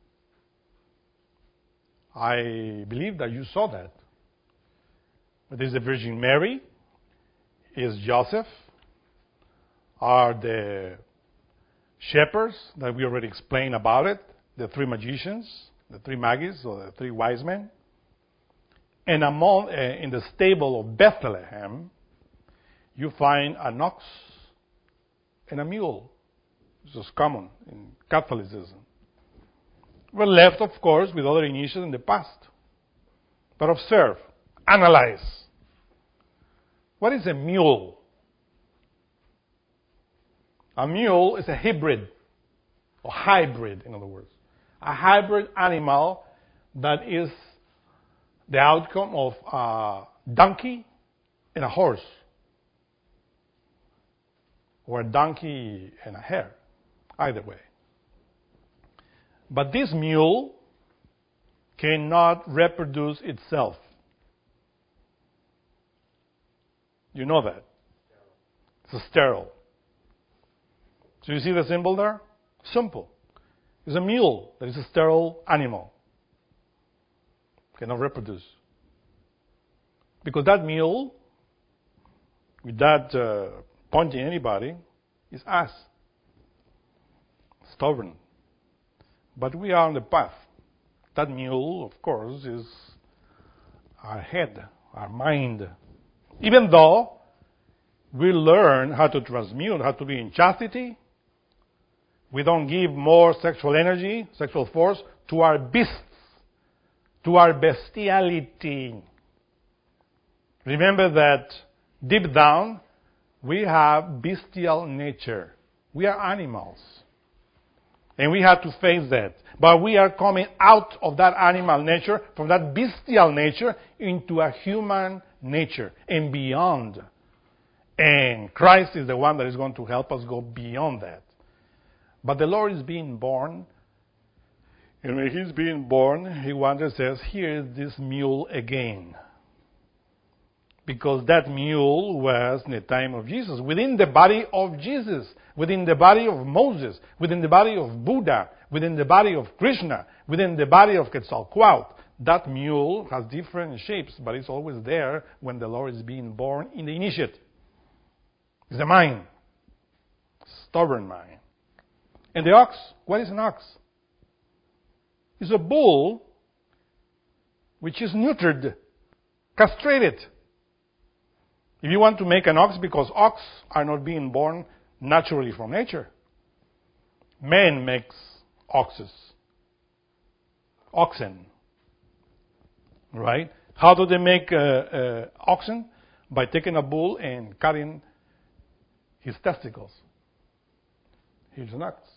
I believe that you saw that. But there's the Virgin Mary, is Joseph, are the shepherds that we already explained about it, the three magicians, the three magis, or the three wise men. And among, uh, in the stable of Bethlehem, you find an ox and a mule. This is common in Catholicism. We're left, of course, with other initials in the past. But observe, analyze. What is a mule? A mule is a hybrid, or hybrid, in other words. A hybrid animal that is the outcome of a donkey and a horse, or a donkey and a hare, either way. But this mule cannot reproduce itself. You know that. It's a sterile. So you see the symbol there? Simple. It's a mule that is a sterile animal. Cannot reproduce. Because that mule, without uh, pointing anybody, is us. Stubborn. But we are on the path. That mule, of course, is our head, our mind. Even though we learn how to transmute, how to be in chastity, we don't give more sexual energy, sexual force to our beasts, to our bestiality. Remember that deep down, we have bestial nature. We are animals. And we have to face that. But we are coming out of that animal nature, from that bestial nature, into a human nature and beyond. And Christ is the one that is going to help us go beyond that. But the Lord is being born. And when He's being born, He wonders, says, here is this mule again. Because that mule was in the time of Jesus, within the body of Jesus, within the body of Moses, within the body of Buddha, within the body of Krishna, within the body of Quetzalcoatl. That mule has different shapes, but it's always there when the Lord is being born in the initiate. It's the mind. Stubborn mind. And the ox, what is an ox? It's a bull which is neutered, castrated. If you want to make an ox, because ox are not being born naturally from nature. Man makes oxes. Oxen. Right? How do they make uh, uh, oxen? By taking a bull and cutting his testicles. Here's an ox.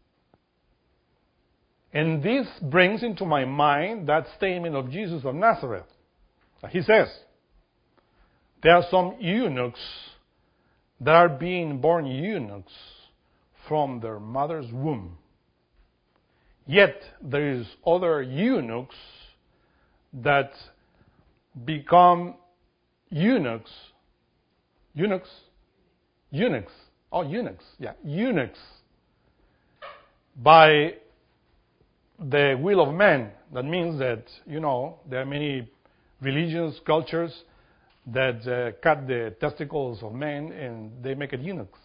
And this brings into my mind that statement of Jesus of Nazareth. He says, there are some eunuchs that are being born eunuchs from their mother's womb. Yet there is other eunuchs that become eunuchs. Eunuchs? Eunuchs. Oh, eunuchs. Yeah, eunuchs. By the will of man. That means that, you know, there are many religions, cultures that uh, cut the testicles of men and they make it eunuchs.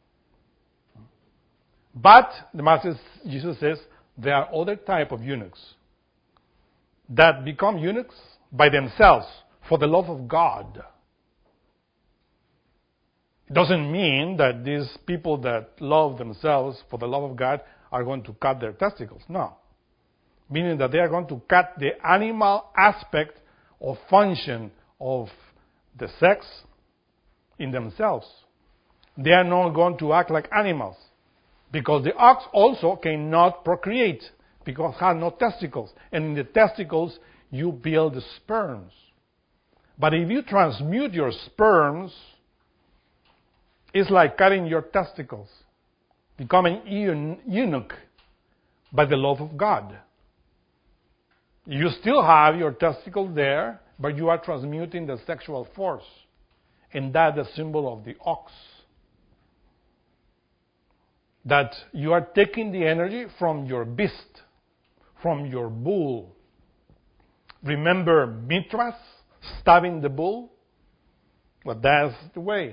But the Master Jesus says there are other type of eunuchs that become eunuchs by themselves for the love of God. It doesn't mean that these people that love themselves for the love of God are going to cut their testicles. No. Meaning that they are going to cut the animal aspect or function of the sex in themselves. They are not going to act like animals. Because the ox also cannot procreate because it has no testicles. And in the testicles, you build the sperms. But if you transmute your sperms, it's like cutting your testicles, becoming eunuch by the love of God. You still have your testicles there, but you are transmuting the sexual force. And that's the symbol of the ox. That you are taking the energy from your beast, from your bull. Remember Mithras stabbing the bull? Well, that's the way.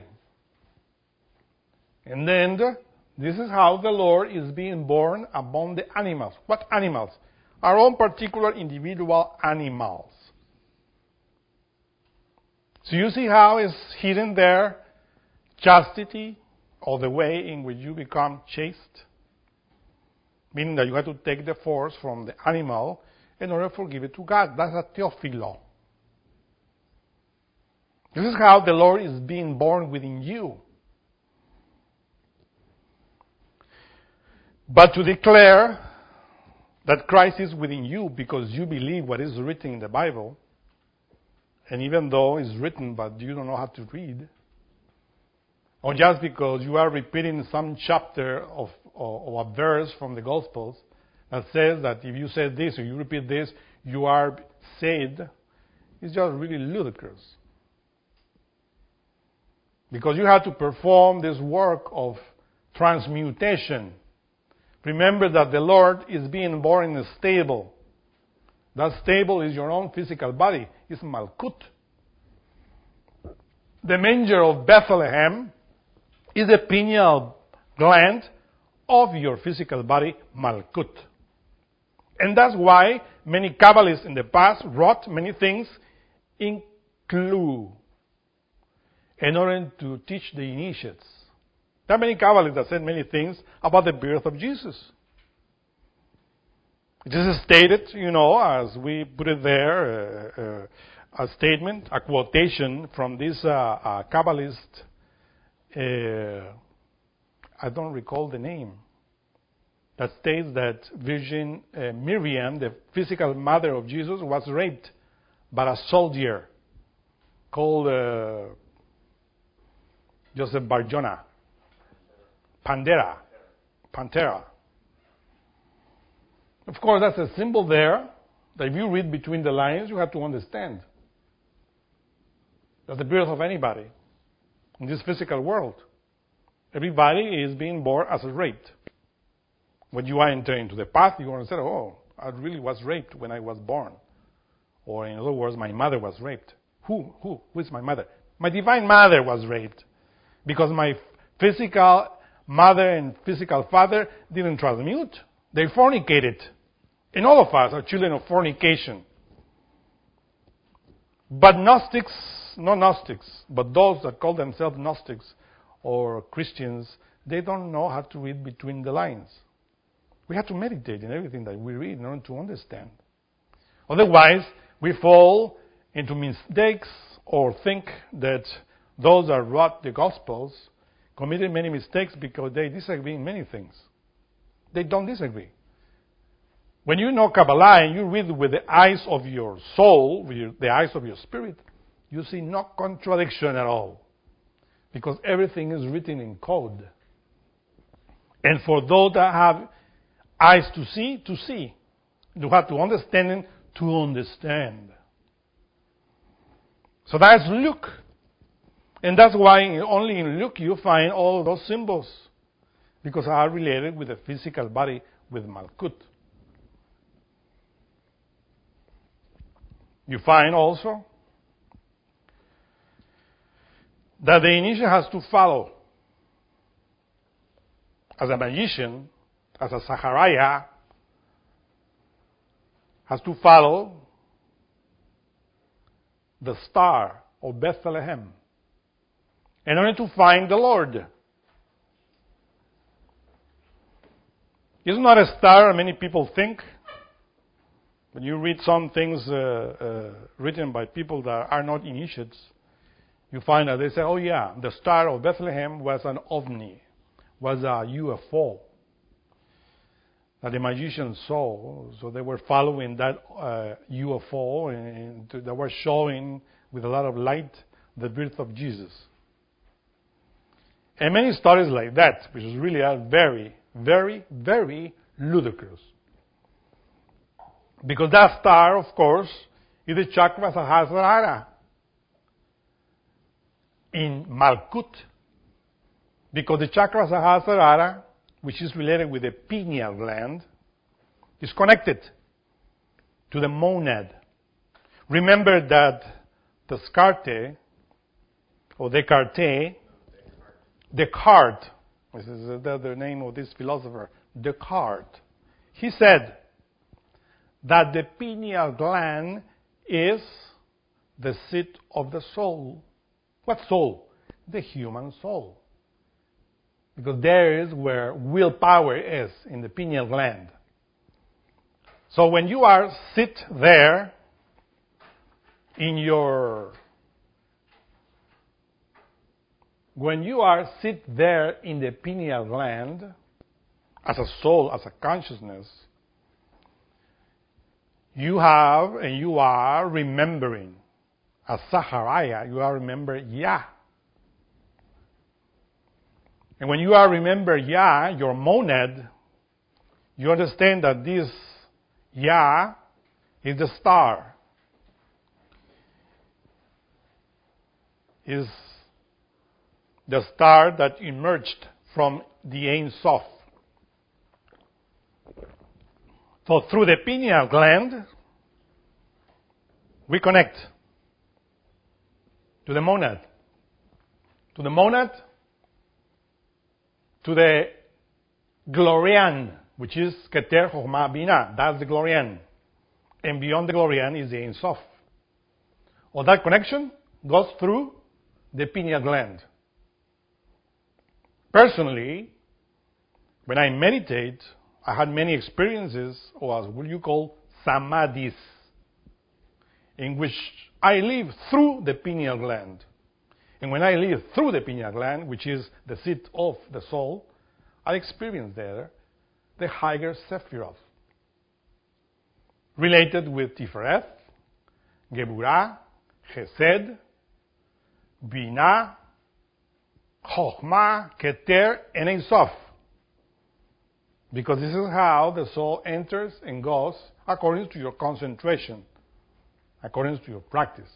And then the, this is how the Lord is being born among the animals. What animals? Our own particular individual animals. So you see how it's hidden there, chastity, or the way in which you become chaste. Meaning that you have to take the force from the animal in order to give it to God. That's a theophilo. This is how the Lord is being born within you. But to declare that Christ is within you because you believe what is written in the Bible, and even though it's written but you don't know how to read, or just because you are repeating some chapter of, or, or a verse from the Gospels that says that if you say this or you repeat this, you are saved, it's just really ludicrous. Because you have to perform this work of transmutation. Remember that the Lord is being born in a stable. That stable is your own physical body. It's Malkut. The manger of Bethlehem is the pineal gland of your physical body, Malkut. And that's why many Kabbalists in the past wrote many things in clue in order to teach the initiates. There are many Kabbalists that said many things about the birth of Jesus. It is stated, you know, as we put it there, uh, uh, a statement, a quotation from this uh, uh, Kabbalist. Uh, I don't recall the name, that states that Virgin uh, Miriam, the physical mother of Jesus, was raped by a soldier called uh, Joseph Barjona, Pandera, Pantera. Of course, that's a symbol there that if you read between the lines, you have to understand that the birth of anybody in this physical world, everybody is being born as a raped. When you are entering into the path, you're going to say, oh, I really was raped when I was born. Or in other words, my mother was raped. Who? Who? Who is my mother? My divine mother was raped. Because my physical mother and physical father didn't transmute. They fornicated. And all of us are children of fornication. But Gnostics, not Gnostics, but those that call themselves Gnostics or Christians, they don't know how to read between the lines. We have to meditate in everything that we read in order to understand. Otherwise, we fall into mistakes or think that those that wrote the Gospels committed many mistakes because they disagree in many things. They don't disagree. When you know Kabbalah and you read with the eyes of your soul, with the eyes of your spirit, you see no contradiction at all. Because everything is written in code. And for those that have eyes to see, to see. You have to understand to understand. So that's Luke. And that's why only in Luke you find all those symbols. Because they are related with the physical body, with Malkut. You find also that the initiate has to follow. As a magician, as a Zachariah, has to follow the star of Bethlehem in order to find the Lord. It's not a star, many people think. When you read some things uh, uh, written by people that are not initiates, you find that they say, oh yeah, the star of Bethlehem was an ovni, was a U F O that the magicians saw. So they were following that uh, U F O and, and they were showing with a lot of light the birth of Jesus. And many stories like that, which is really are very, very, very ludicrous. Because that star, of course, is the Chakra Sahasrara in Malkut. Because the Chakra Sahasrara, which is related with the pineal gland, is connected to the monad. Remember that Descartes, or Descartes, Descartes, this is the, the name of this philosopher, Descartes, he said that the pineal gland is the seat of the soul. What soul? The human soul. Because there is where willpower is, in the pineal gland. So when you are sit there in your when you are sit there in the pineal gland as a soul, as a consciousness, you have and you are remembering, as Zachariah, you are remembering Yah. And when you are remember Yah, your monad, you understand that this Yah is the star. Is the star that emerged from the Ein Sof. So through the pineal gland, we connect to the monad. To the monad, to the Glorian, which is Keter Chochmah Binah. That's the Glorian. And beyond the Glorian is the Ein Sof. All that connection goes through the pineal gland. Personally, when I meditate, I had many experiences, or as what you call samadhis, in which I live through the pineal gland. And when I live through the pineal gland, which is the seat of the soul, I experience there the higher Sephiroth, related with Tiferet, Geburah, Chesed, Binah, Chochmah, Keter, and Ein Sof. Because this is how the soul enters and goes according to your concentration, according to your practice.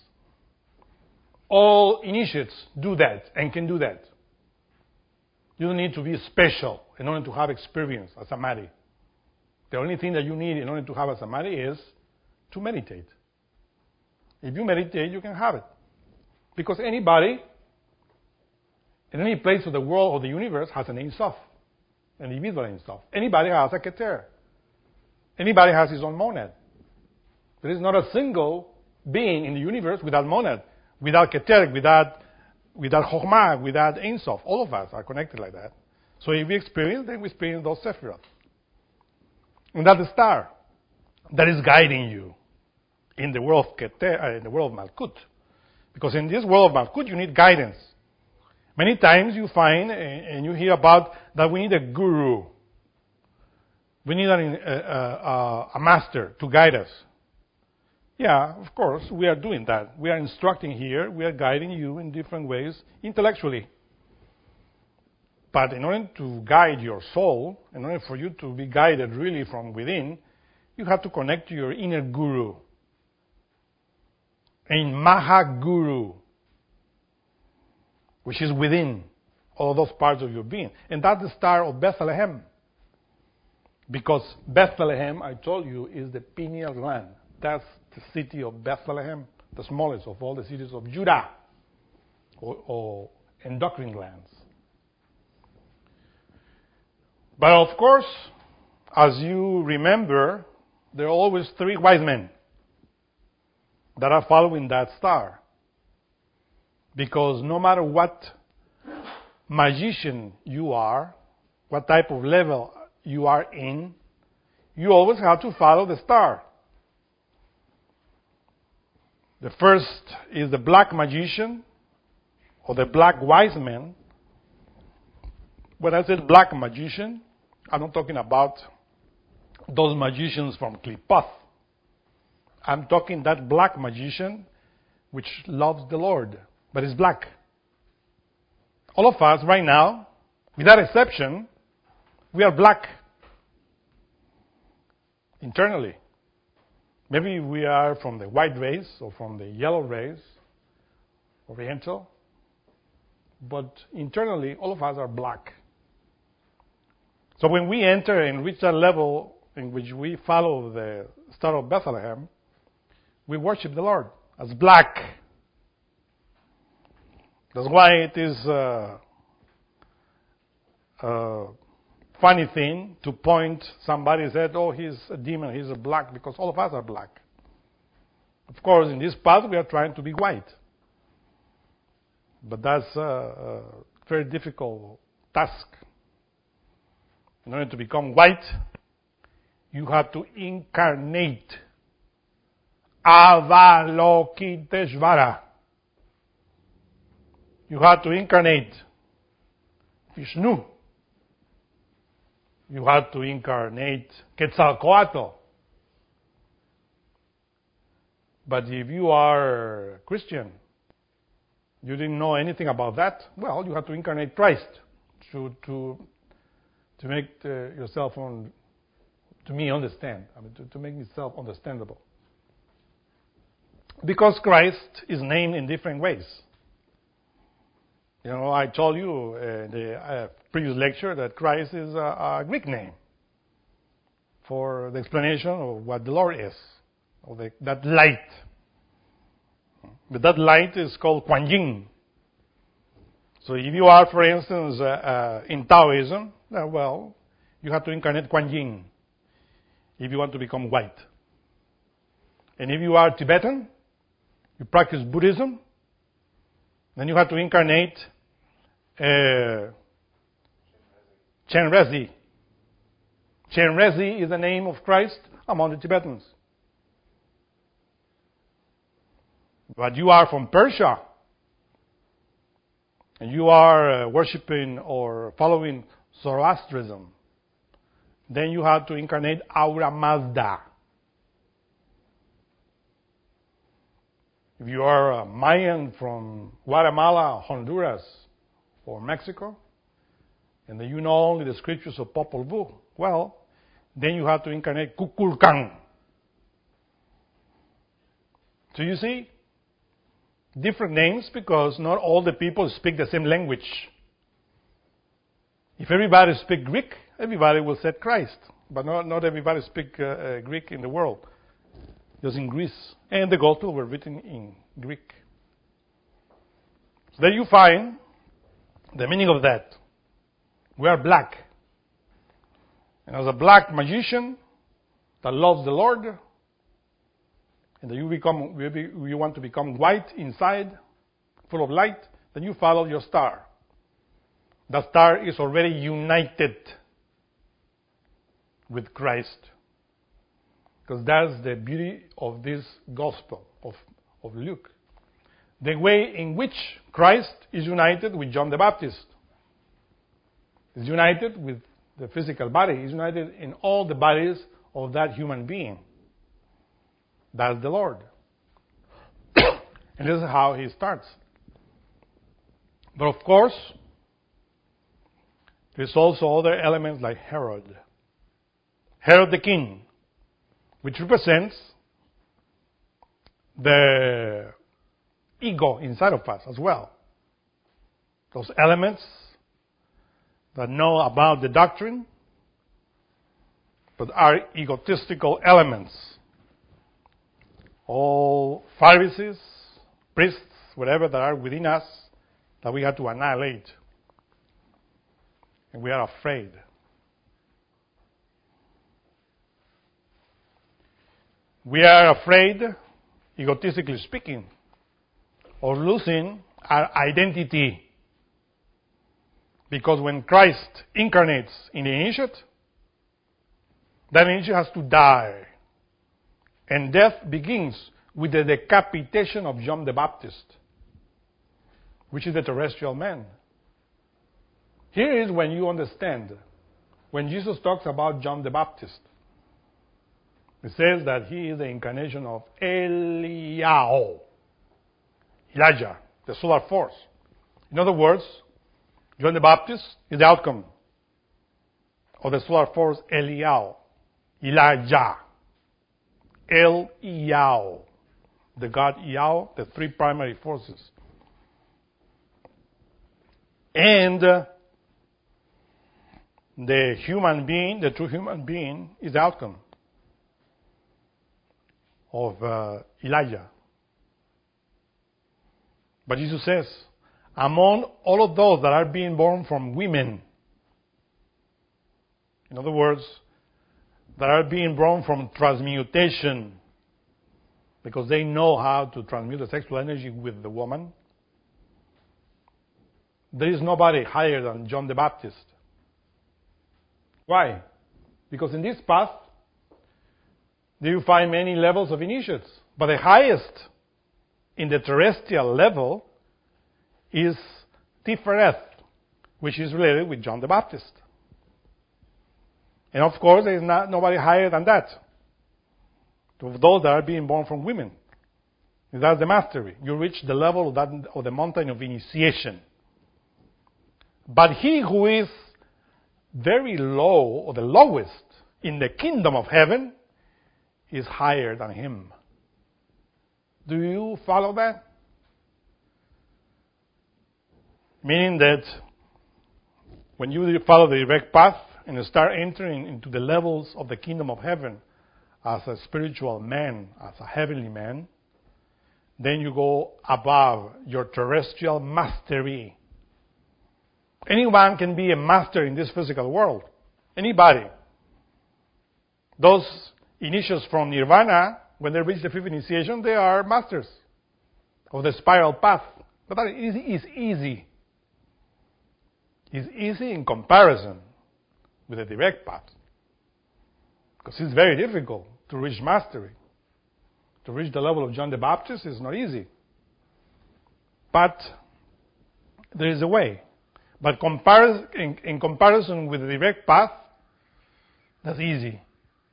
All initiates do that and can do that. You don't need to be special in order to have experience as samadhi. The only thing that you need in order to have a samadhi is to meditate. If you meditate, you can have it. Because anybody in any place of the world or the universe has an Ein Sof, an individual Ein Sof. Anybody has a Keter. Anybody has his own monad. There is not a single being in the universe without monad, without Keter, without without Chochmah, without Ein Sof. All of us are connected like that. So if we experience, then we experience those Sephiroth. And that's the star that is guiding you in the world of Keter, uh, in the world of Malkut. Because in this world of Malkut, you need guidance. Many times you find and you hear about that we need a guru. We need a, a, a master to guide us. Yeah, of course, we are doing that. We are instructing here. We are guiding you in different ways intellectually. But in order to guide your soul, in order for you to be guided really from within, you have to connect to your inner guru. In Mahaguru, which is within all those parts of your being. And that's the star of Bethlehem. Because Bethlehem, I told you, is the pineal gland. That's the city of Bethlehem, the smallest of all the cities of Judah, or, or endocrine glands. But of course, as you remember, there are always three wise men that are following that star. Because no matter what magician you are, what type of level you are in, you always have to follow the star. The first is the black magician, or the black wise man. When I said black magician, I'm not talking about those magicians from Klipoth. I'm talking that black magician which loves the Lord, but is black. All of us right now, without exception, we are black internally. Maybe we are from the white race or from the yellow race, Oriental, but internally all of us are black. So when we enter and reach that level in which we follow the Star of Bethlehem, we worship the Lord as black. That's why it is a, a funny thing to point somebody and say, oh, he's a demon, he's a black, because all of us are black. Of course, in this path, we are trying to be white. But that's a, a very difficult task. In order to become white, you have to incarnate. Avalokiteshvara. You have to incarnate Vishnu. You have to incarnate Quetzalcoatl. But if you are Christian, you didn't know anything about that, well, you have to incarnate Christ to to to make uh, yourself on, to me understand, I mean, to, to make yourself understandable. Because Christ is named in different ways. You know, I told you in the uh, previous lecture that Christ is a, a Greek name for the explanation of what the Lord is, or the, that light. But that light is called Kuan Yin. So if you are, for instance, uh, uh, in Taoism, uh, well, you have to incarnate Kuan Yin if you want to become white. And if you are Tibetan, you practice Buddhism, then you have to incarnate uh, Chenrezig. Chenrezig is the name of Christ among the Tibetans. But you are from Persia, and you are uh, worshipping or following Zoroastrianism, then you have to incarnate Ahura Mazda. If you are a Mayan from Guatemala, Honduras, or Mexico, and then you know only the scriptures of Popol Vuh, well, then you have to incarnate Kukulkan. So you see, different names because not all the people speak the same language. If everybody speaks Greek, everybody will say Christ. But not, not everybody speaks uh, uh, Greek in the world. Just in Greece. And the Gospels were written in Greek. So there you find the meaning of that. We are black. And as a black magician that loves the Lord, and that you become, you want to become white inside, full of light, then you follow your star. The star is already united with Christ. Because that's the beauty of this gospel of, of Luke. The way in which Christ is united with John the Baptist. Is united with the physical body. Is united in all the bodies of that human being. That's the Lord. And this is how he starts. But of course, there's also other elements like Herod. Herod the king, which represents the ego inside of us as well. Those elements that know about the doctrine, but are egotistical elements. all Pharisees, priests, whatever that are within us, that we have to annihilate. And we are afraid. We are afraid, egotistically speaking, of losing our identity. Because when Christ incarnates in the initiate, that initiate has to die. And death begins with the decapitation of John the Baptist, which is the terrestrial man. Here is when you understand. When Jesus talks about John the Baptist, he says that he is the incarnation of Eliyahu, Elijah, the solar force. In other words, John the Baptist is the outcome of the solar force Eliyahu, Elijah, El-Eliyahu, the God Yahweh, the three primary forces. And uh, the human being, the true human being, is the outcome of uh, Elijah. But Jesus says, among all of those that are being born from women, in other words, that are being born from transmutation, because they know how to transmute the sexual energy with the woman, there is nobody higher than John the Baptist. Why? Because in this path, you find many levels of initiates. But the highest in the terrestrial level is Tifereth, which is related with John the Baptist. And of course, there is not, nobody higher than that. To those that are being born from women. That's the mastery. You reach the level of, that, of the mountain of initiation. But he who is very low, or the lowest, in the kingdom of heaven, is higher than him. Do you follow that? Meaning that when you follow the direct path and start entering into the levels of the kingdom of heaven as a spiritual man, as a heavenly man, then you go above your terrestrial mastery. Anyone can be a master in this physical world. Anybody. Those initiates from Nirvana, when they reach the fifth initiation, they are masters of the spiral path. But that is, is easy. It's easy in comparison with the direct path. Because it's very difficult to reach mastery. To reach the level of John the Baptist is not easy. But there is a way. But compar- in, in comparison with the direct path, that's easy.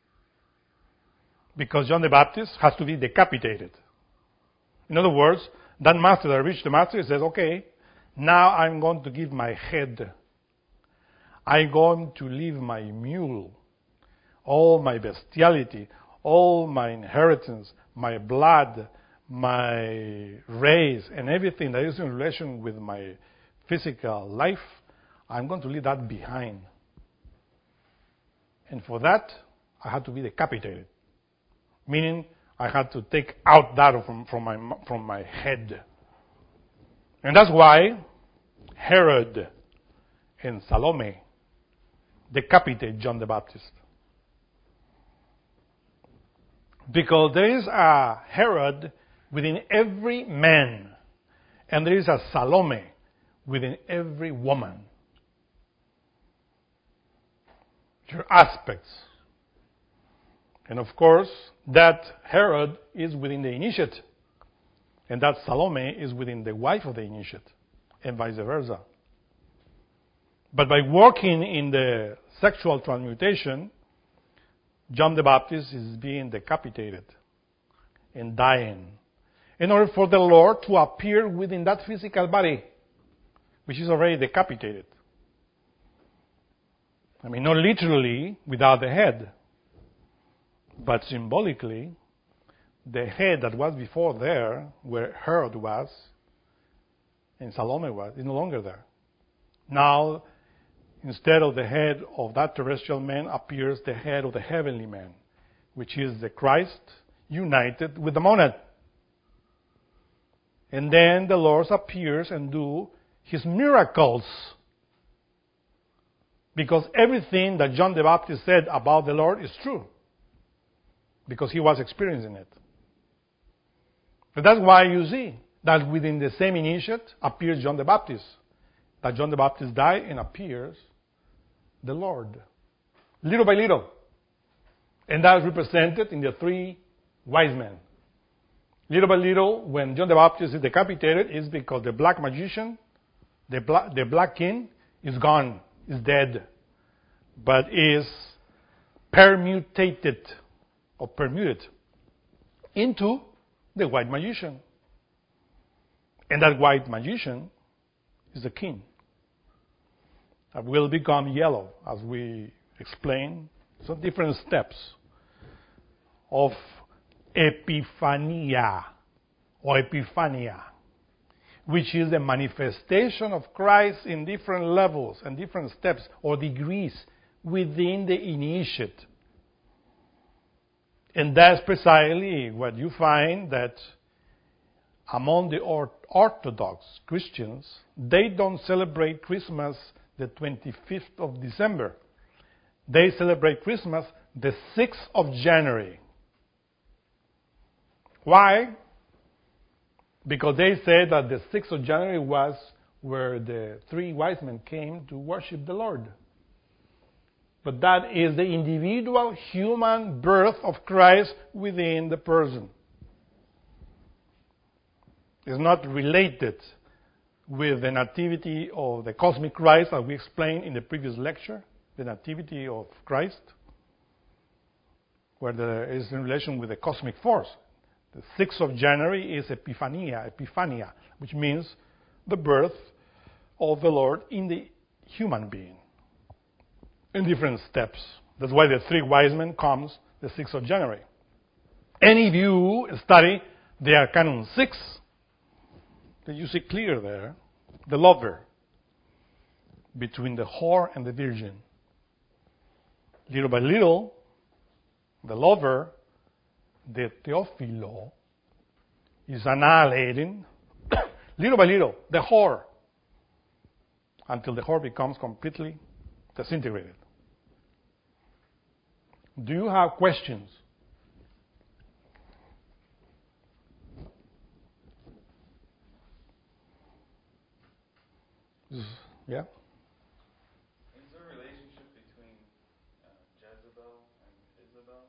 Because John the Baptist has to be decapitated. In other words, that master that reached the master says, okay, now I'm going to give my head. I'm going to leave my mule, all my bestiality, all my inheritance, my blood, my race, and everything that is in relation with my physical life, I'm going to leave that behind. And for that, I had to be decapitated. Meaning, I had to take out that from, from, my, from my head. And that's why Herod and Salome decapitate John the Baptist. Because there is a Herod within every man, and there is a Salome within every woman. There are aspects. And of course, that Herod is within the initiate, and that Salome is within the wife of the initiate, and vice versa. But by working in the sexual transmutation, John the Baptist is being decapitated and dying in order for the Lord to appear within that physical body, which is already decapitated. I mean, not literally without the head, but symbolically, the head that was before there, where Herod was, and Salome was, is no longer there. Now, instead of the head of that terrestrial man, appears the head of the heavenly man, which is the Christ united with the monad. And then the Lord appears and do his miracles. Because everything that John the Baptist said about the Lord is true. Because he was experiencing it. But that's why you see that within the same initiate appears John the Baptist. That John the Baptist died and appears the Lord. Little by little. And that is represented in the three wise men. Little by little, when John the Baptist is decapitated, is because the black magician, the black, the black king, is gone, is dead, but is permutated or permuted into the white magician. And that white magician is the king. That will become yellow, as we explain some different steps of Epiphania or Epiphania, which is the manifestation of Christ in different levels and different steps or degrees within the initiate. And that's precisely what you find that among the Orthodox Christians, they don't celebrate Christmas the twenty-fifth of December. They celebrate Christmas the sixth of January. Why? Because they say that the sixth of January was where the three wise men came to worship the Lord. But that is the individual human birth of Christ within the person. It's not related with the nativity of the cosmic Christ, as we explained in the previous lecture, the nativity of Christ, where there is in relation with the cosmic force. The sixth of January is Epiphania, Epiphania, which means the birth of the Lord in the human being, in different steps. That's why the three wise men comes the sixth of January. And if you study the Arcanum six, then you see clear there the lover between the whore and the virgin. Little by little, the lover, the Theophilo, is annihilating, little by little, the whore, until the whore becomes completely disintegrated. Do you have questions? Yeah? Is there a relationship between uh, Jezebel and Isabel?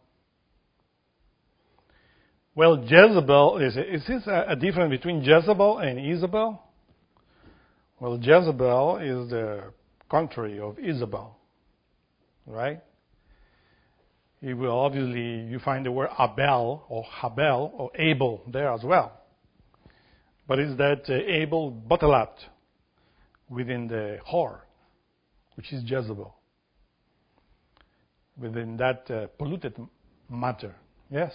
Well, Jezebel, is, is this a, a difference between Jezebel and Isabel? Well, Jezebel is the contrary of Isabel, right? You will obviously, you find the word Abel or Habel or Abel there as well. But it's that uh, Abel bottled within the whore, which is Jezebel, within that uh, polluted matter. Yes?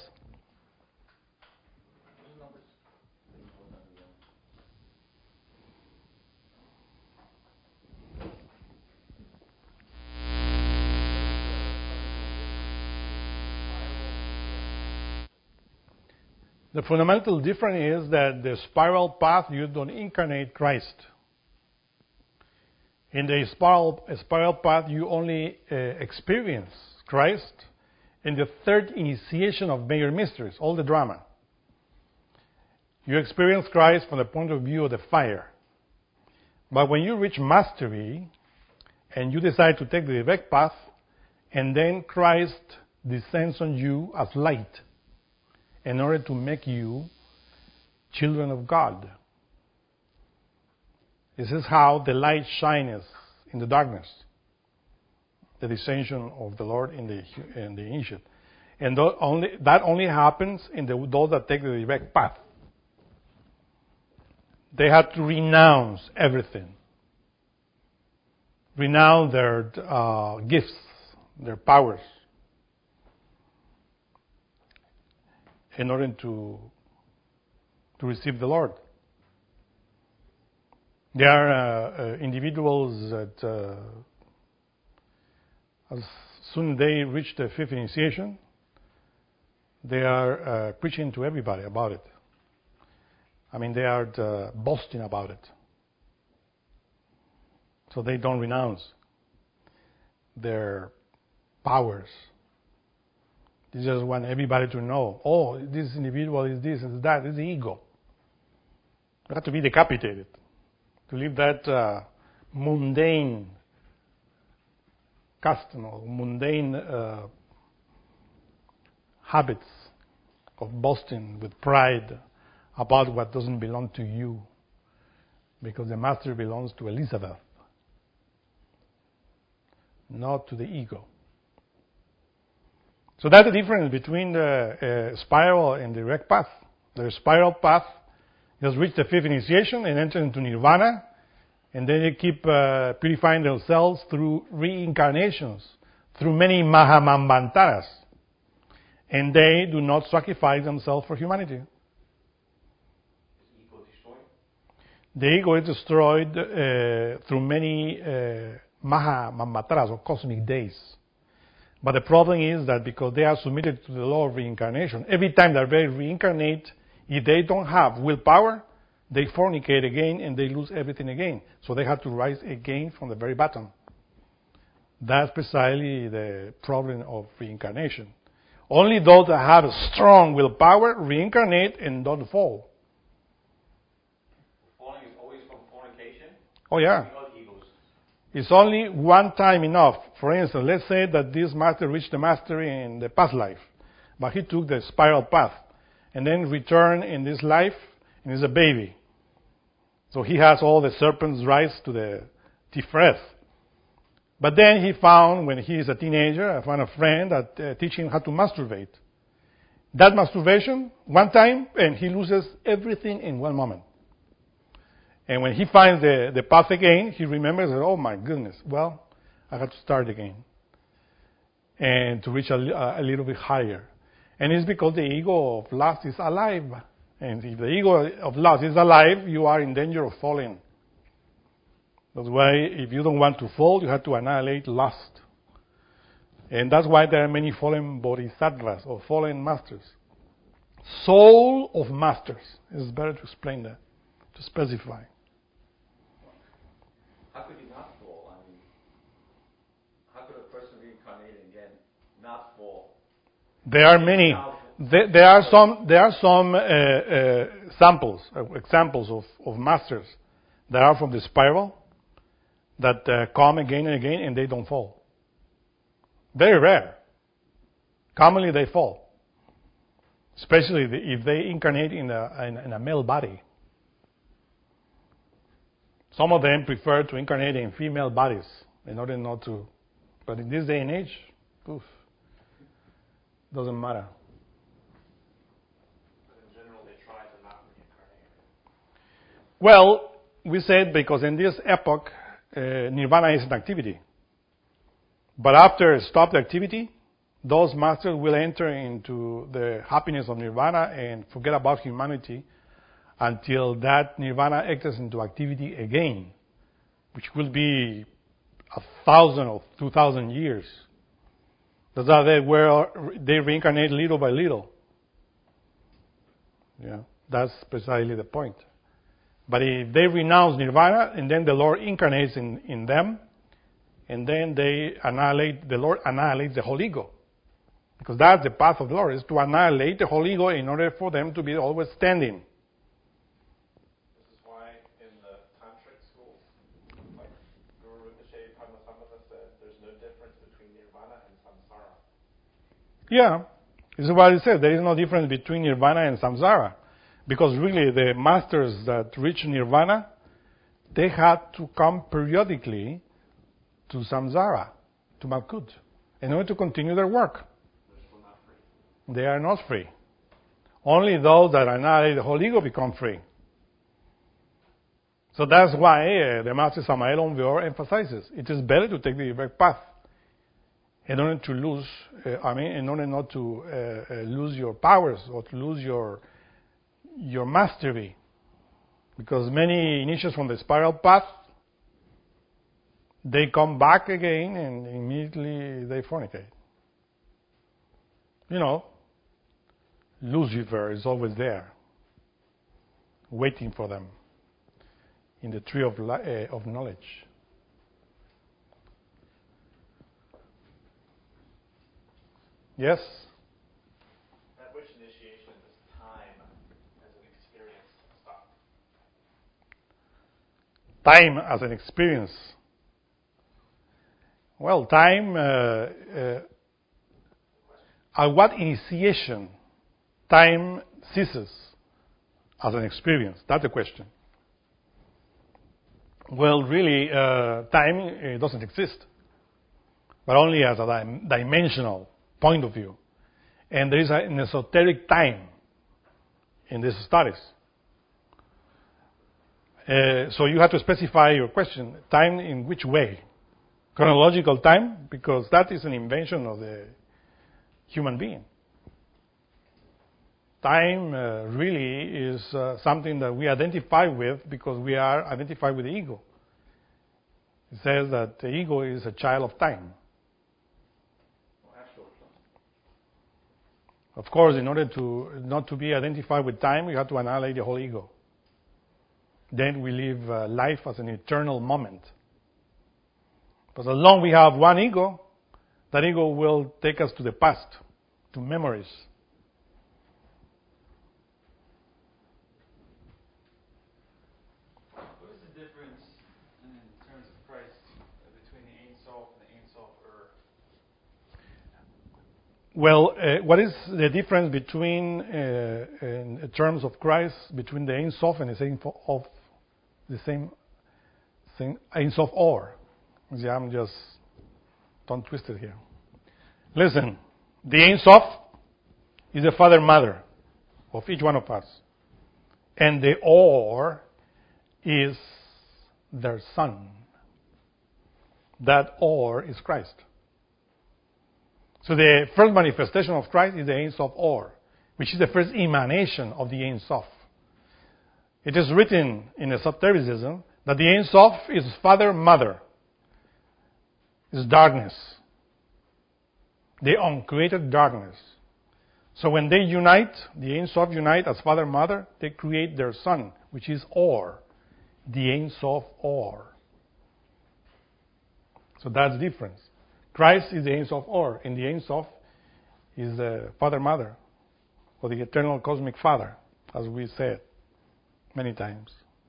The fundamental difference is that the spiral path, you don't incarnate Christ. In the spiral, spiral path, you only uh, experience Christ in the third initiation of major mysteries, all the drama. You experience Christ from the point of view of the fire. But when you reach mastery, and you decide to take the direct path, and then Christ descends on you as light in order to make you children of God. This is how the light shines in the darkness, the descension of the Lord in the in the ancient. And only, that only happens in the, those that take the direct path. They have to renounce everything. Renounce their uh, gifts, their powers, in order to to receive the Lord. There are uh, uh, individuals that uh, as soon as they reach the fifth initiation, they are uh, preaching to everybody about it. I mean, they are uh, boasting about it. So they don't renounce their powers. They just want everybody to know, oh, this individual is this, is that, is the ego. You have to be decapitated to live that uh, mundane custom or mundane uh, habits of boasting with pride about what doesn't belong to you, because the master belongs to Elizabeth, not to the ego. So that's the difference between the uh, spiral and the direct path. The spiral path just reach the fifth initiation and enter into nirvana, and then they keep uh, purifying themselves through reincarnations, through many Mahamambantaras, and they do not sacrifice themselves for humanity. The ego is destroyed uh, through many uh, Mahamambantaras, or cosmic days. But the problem is that because they are submitted to the law of reincarnation, every time that they reincarnate, if they don't have willpower, they fornicate again and they lose everything again. So they have to rise again from the very bottom. That's precisely the problem of reincarnation. Only those that have a strong willpower reincarnate and don't fall. Falling is always from fornication? Oh, yeah. It's only one time enough. For instance, let's say that this master reached the mastery in the past life, but he took the spiral path and then returned in this life and is a baby. So he has all the serpent's rights to the Tiferet. But then he found, when he is a teenager, I found a friend that uh, teach him how to masturbate. That masturbation, one time, and he loses everything in one moment. And when he finds the, the path again, he remembers that, oh my goodness, well, I have to start again. And to reach a, a little bit higher. And it's because the ego of lust is alive. And if the ego of lust is alive, you are in danger of falling. That's why if you don't want to fall, you have to annihilate lust. And that's why there are many fallen bodhisattvas or fallen masters. Soul of masters. It's better to explain that, to specify. How could you not fall? I mean, how could a person reincarnate and again not fall? There are many. There, there are some. There are some uh, uh, samples, uh, examples of, of masters that are from the spiral that uh, come again and again and they don't fall. Very rare. Commonly they fall, especially if they incarnate in a, in, in a male body. Some of them prefer to incarnate in female bodies in order not to. But in this day and age, poof, doesn't matter. But in general, they try to not reincarnate. Well, we said because in this epoch, uh, nirvana is an activity. But after stop the activity, those masters will enter into the happiness of nirvana and forget about humanity until that nirvana enters into activity again, which will be a thousand or two thousand years. That's how they were, they reincarnate little by little. Yeah, that's precisely the point. But if they renounce nirvana, and then the Lord incarnates in, in them, and then they annihilate, the Lord annihilates the whole ego. Because that's the path of the Lord, is to annihilate the whole ego in order for them to be always standing. This is why in the tantric schools, like Guru Rinpoche Padmasambhava said, there's no difference between nirvana and samsara. Yeah, this is what it says. There is no difference between nirvana and samsara. Because really the masters that reach nirvana, they had to come periodically to samsara, to Malkut, in order to continue their work. They are not free. Only those that annihilate the whole ego become free. So that's why uh, the Master Samael Aun Weor emphasizes it is better to take the direct path in order to lose, uh, I mean, in order not to uh, uh, lose your powers or to lose your your mastery. Because many initiates from the spiral path, they come back again and immediately they fornicate. You know, Lucifer is always there, waiting for them in the tree of, li- uh, of knowledge. Yes? At which initiation does time as an experience stop? Time as an experience. Well, time, uh, uh, at what initiation time ceases as an experience? That's the question. Well, really, uh, time uh, doesn't exist, but only as a dim- dimensional point of view. And there is a, an esoteric time in these studies. Uh, so you have to specify your question. Time in which way? Chronological time, because that is an invention of the human being. Time uh, really is uh, something that we identify with because we are identified with the ego. It says that the ego is a child of time. Of course, in order to not to be identified with time, you have to annihilate the whole ego. Then we live uh, life as an eternal moment. But as long as we have one ego, that ego will take us to the past, to memories. What is the difference in terms of Christ uh, between the Ein Sof and the Ein Sof Ur? Well, uh, what is the difference between, uh, in terms of Christ, between the Ein Sof and the same of the same thing, Ein Sof Or? See, I'm just tongue twisted here. Listen, the Ein Sof is the father mother of each one of us, and the Or is their son. That Or is Christ. So the first manifestation of Christ is the Ein Sof Or, which is the first emanation of the Ein Sof. It is written in esotericism that the Ein Sof is father mother. Is darkness, the uncreated darkness. So when they unite, the Ein Sof unite as father mother, they create their son, which is Or, the Ein Sof Or. So that's the difference. Christ is the Ein Sof Or, and the Ein Sof is the father mother, or the eternal cosmic father, as we said many times.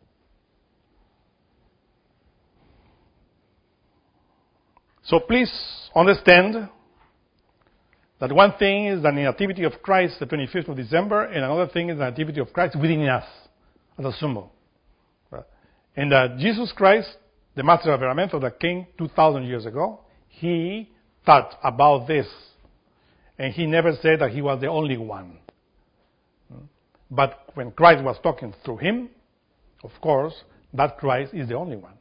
So please understand that one thing is the nativity of Christ, the twenty-fifth of December, and another thing is the nativity of Christ within us, as a symbol. And that Jesus Christ, the Master of Veramento that came two thousand years ago, he thought about this. And he never said that he was the only one. But when Christ was talking through him, of course, that Christ is the only one.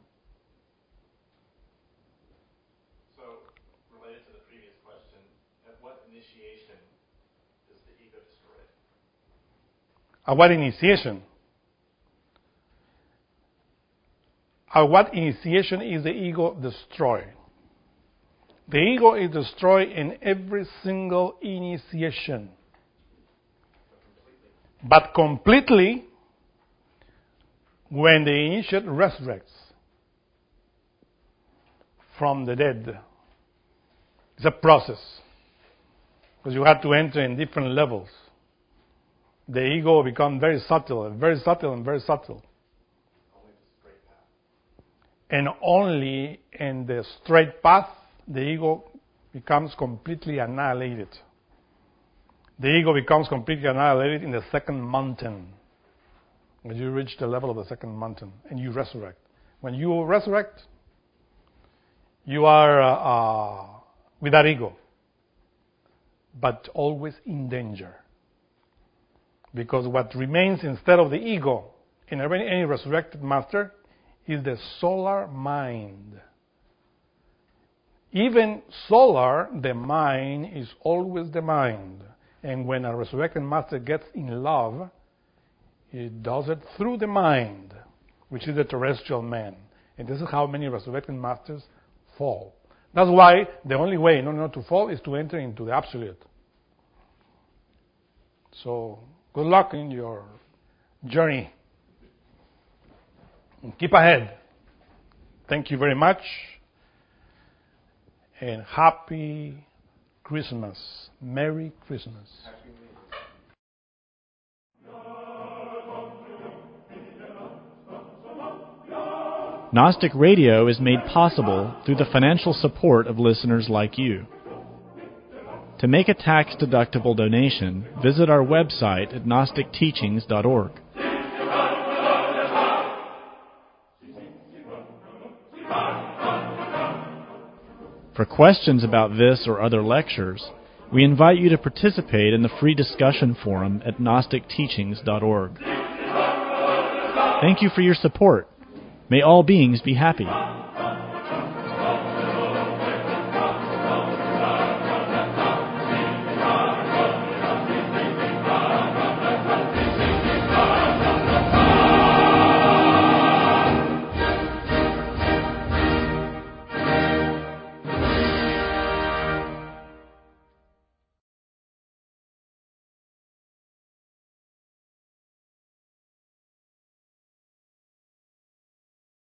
At what initiation? At what initiation is the ego destroyed? The ego is destroyed in every single initiation. But completely when the initiate resurrects from the dead. It's a process. Because you have to enter in different levels. The ego becomes very subtle, and very subtle, and very subtle. Only the straight path. And only in the straight path, the ego becomes completely annihilated. The ego becomes completely annihilated in the second mountain. When you reach the level of the second mountain, and you resurrect. When you resurrect, you are uh, uh, with that ego, but always in danger. Because what remains instead of the ego in any, any resurrected master is the solar mind. Even solar, the mind is always the mind. And when a resurrected master gets in love, he does it through the mind, which is the terrestrial man. And this is how many resurrected masters fall. That's why the only way in order not to fall is to enter into the absolute. So good luck in your journey. And keep ahead. Thank you very much. And happy Christmas. Merry Christmas. Gnostic Radio is made possible through the financial support of listeners like you. To make a tax-deductible donation, visit our website at gnostic teachings dot org. For questions about this or other lectures, we invite you to participate in the free discussion forum at gnostic teachings dot org. Thank you for your support. May all beings be happy.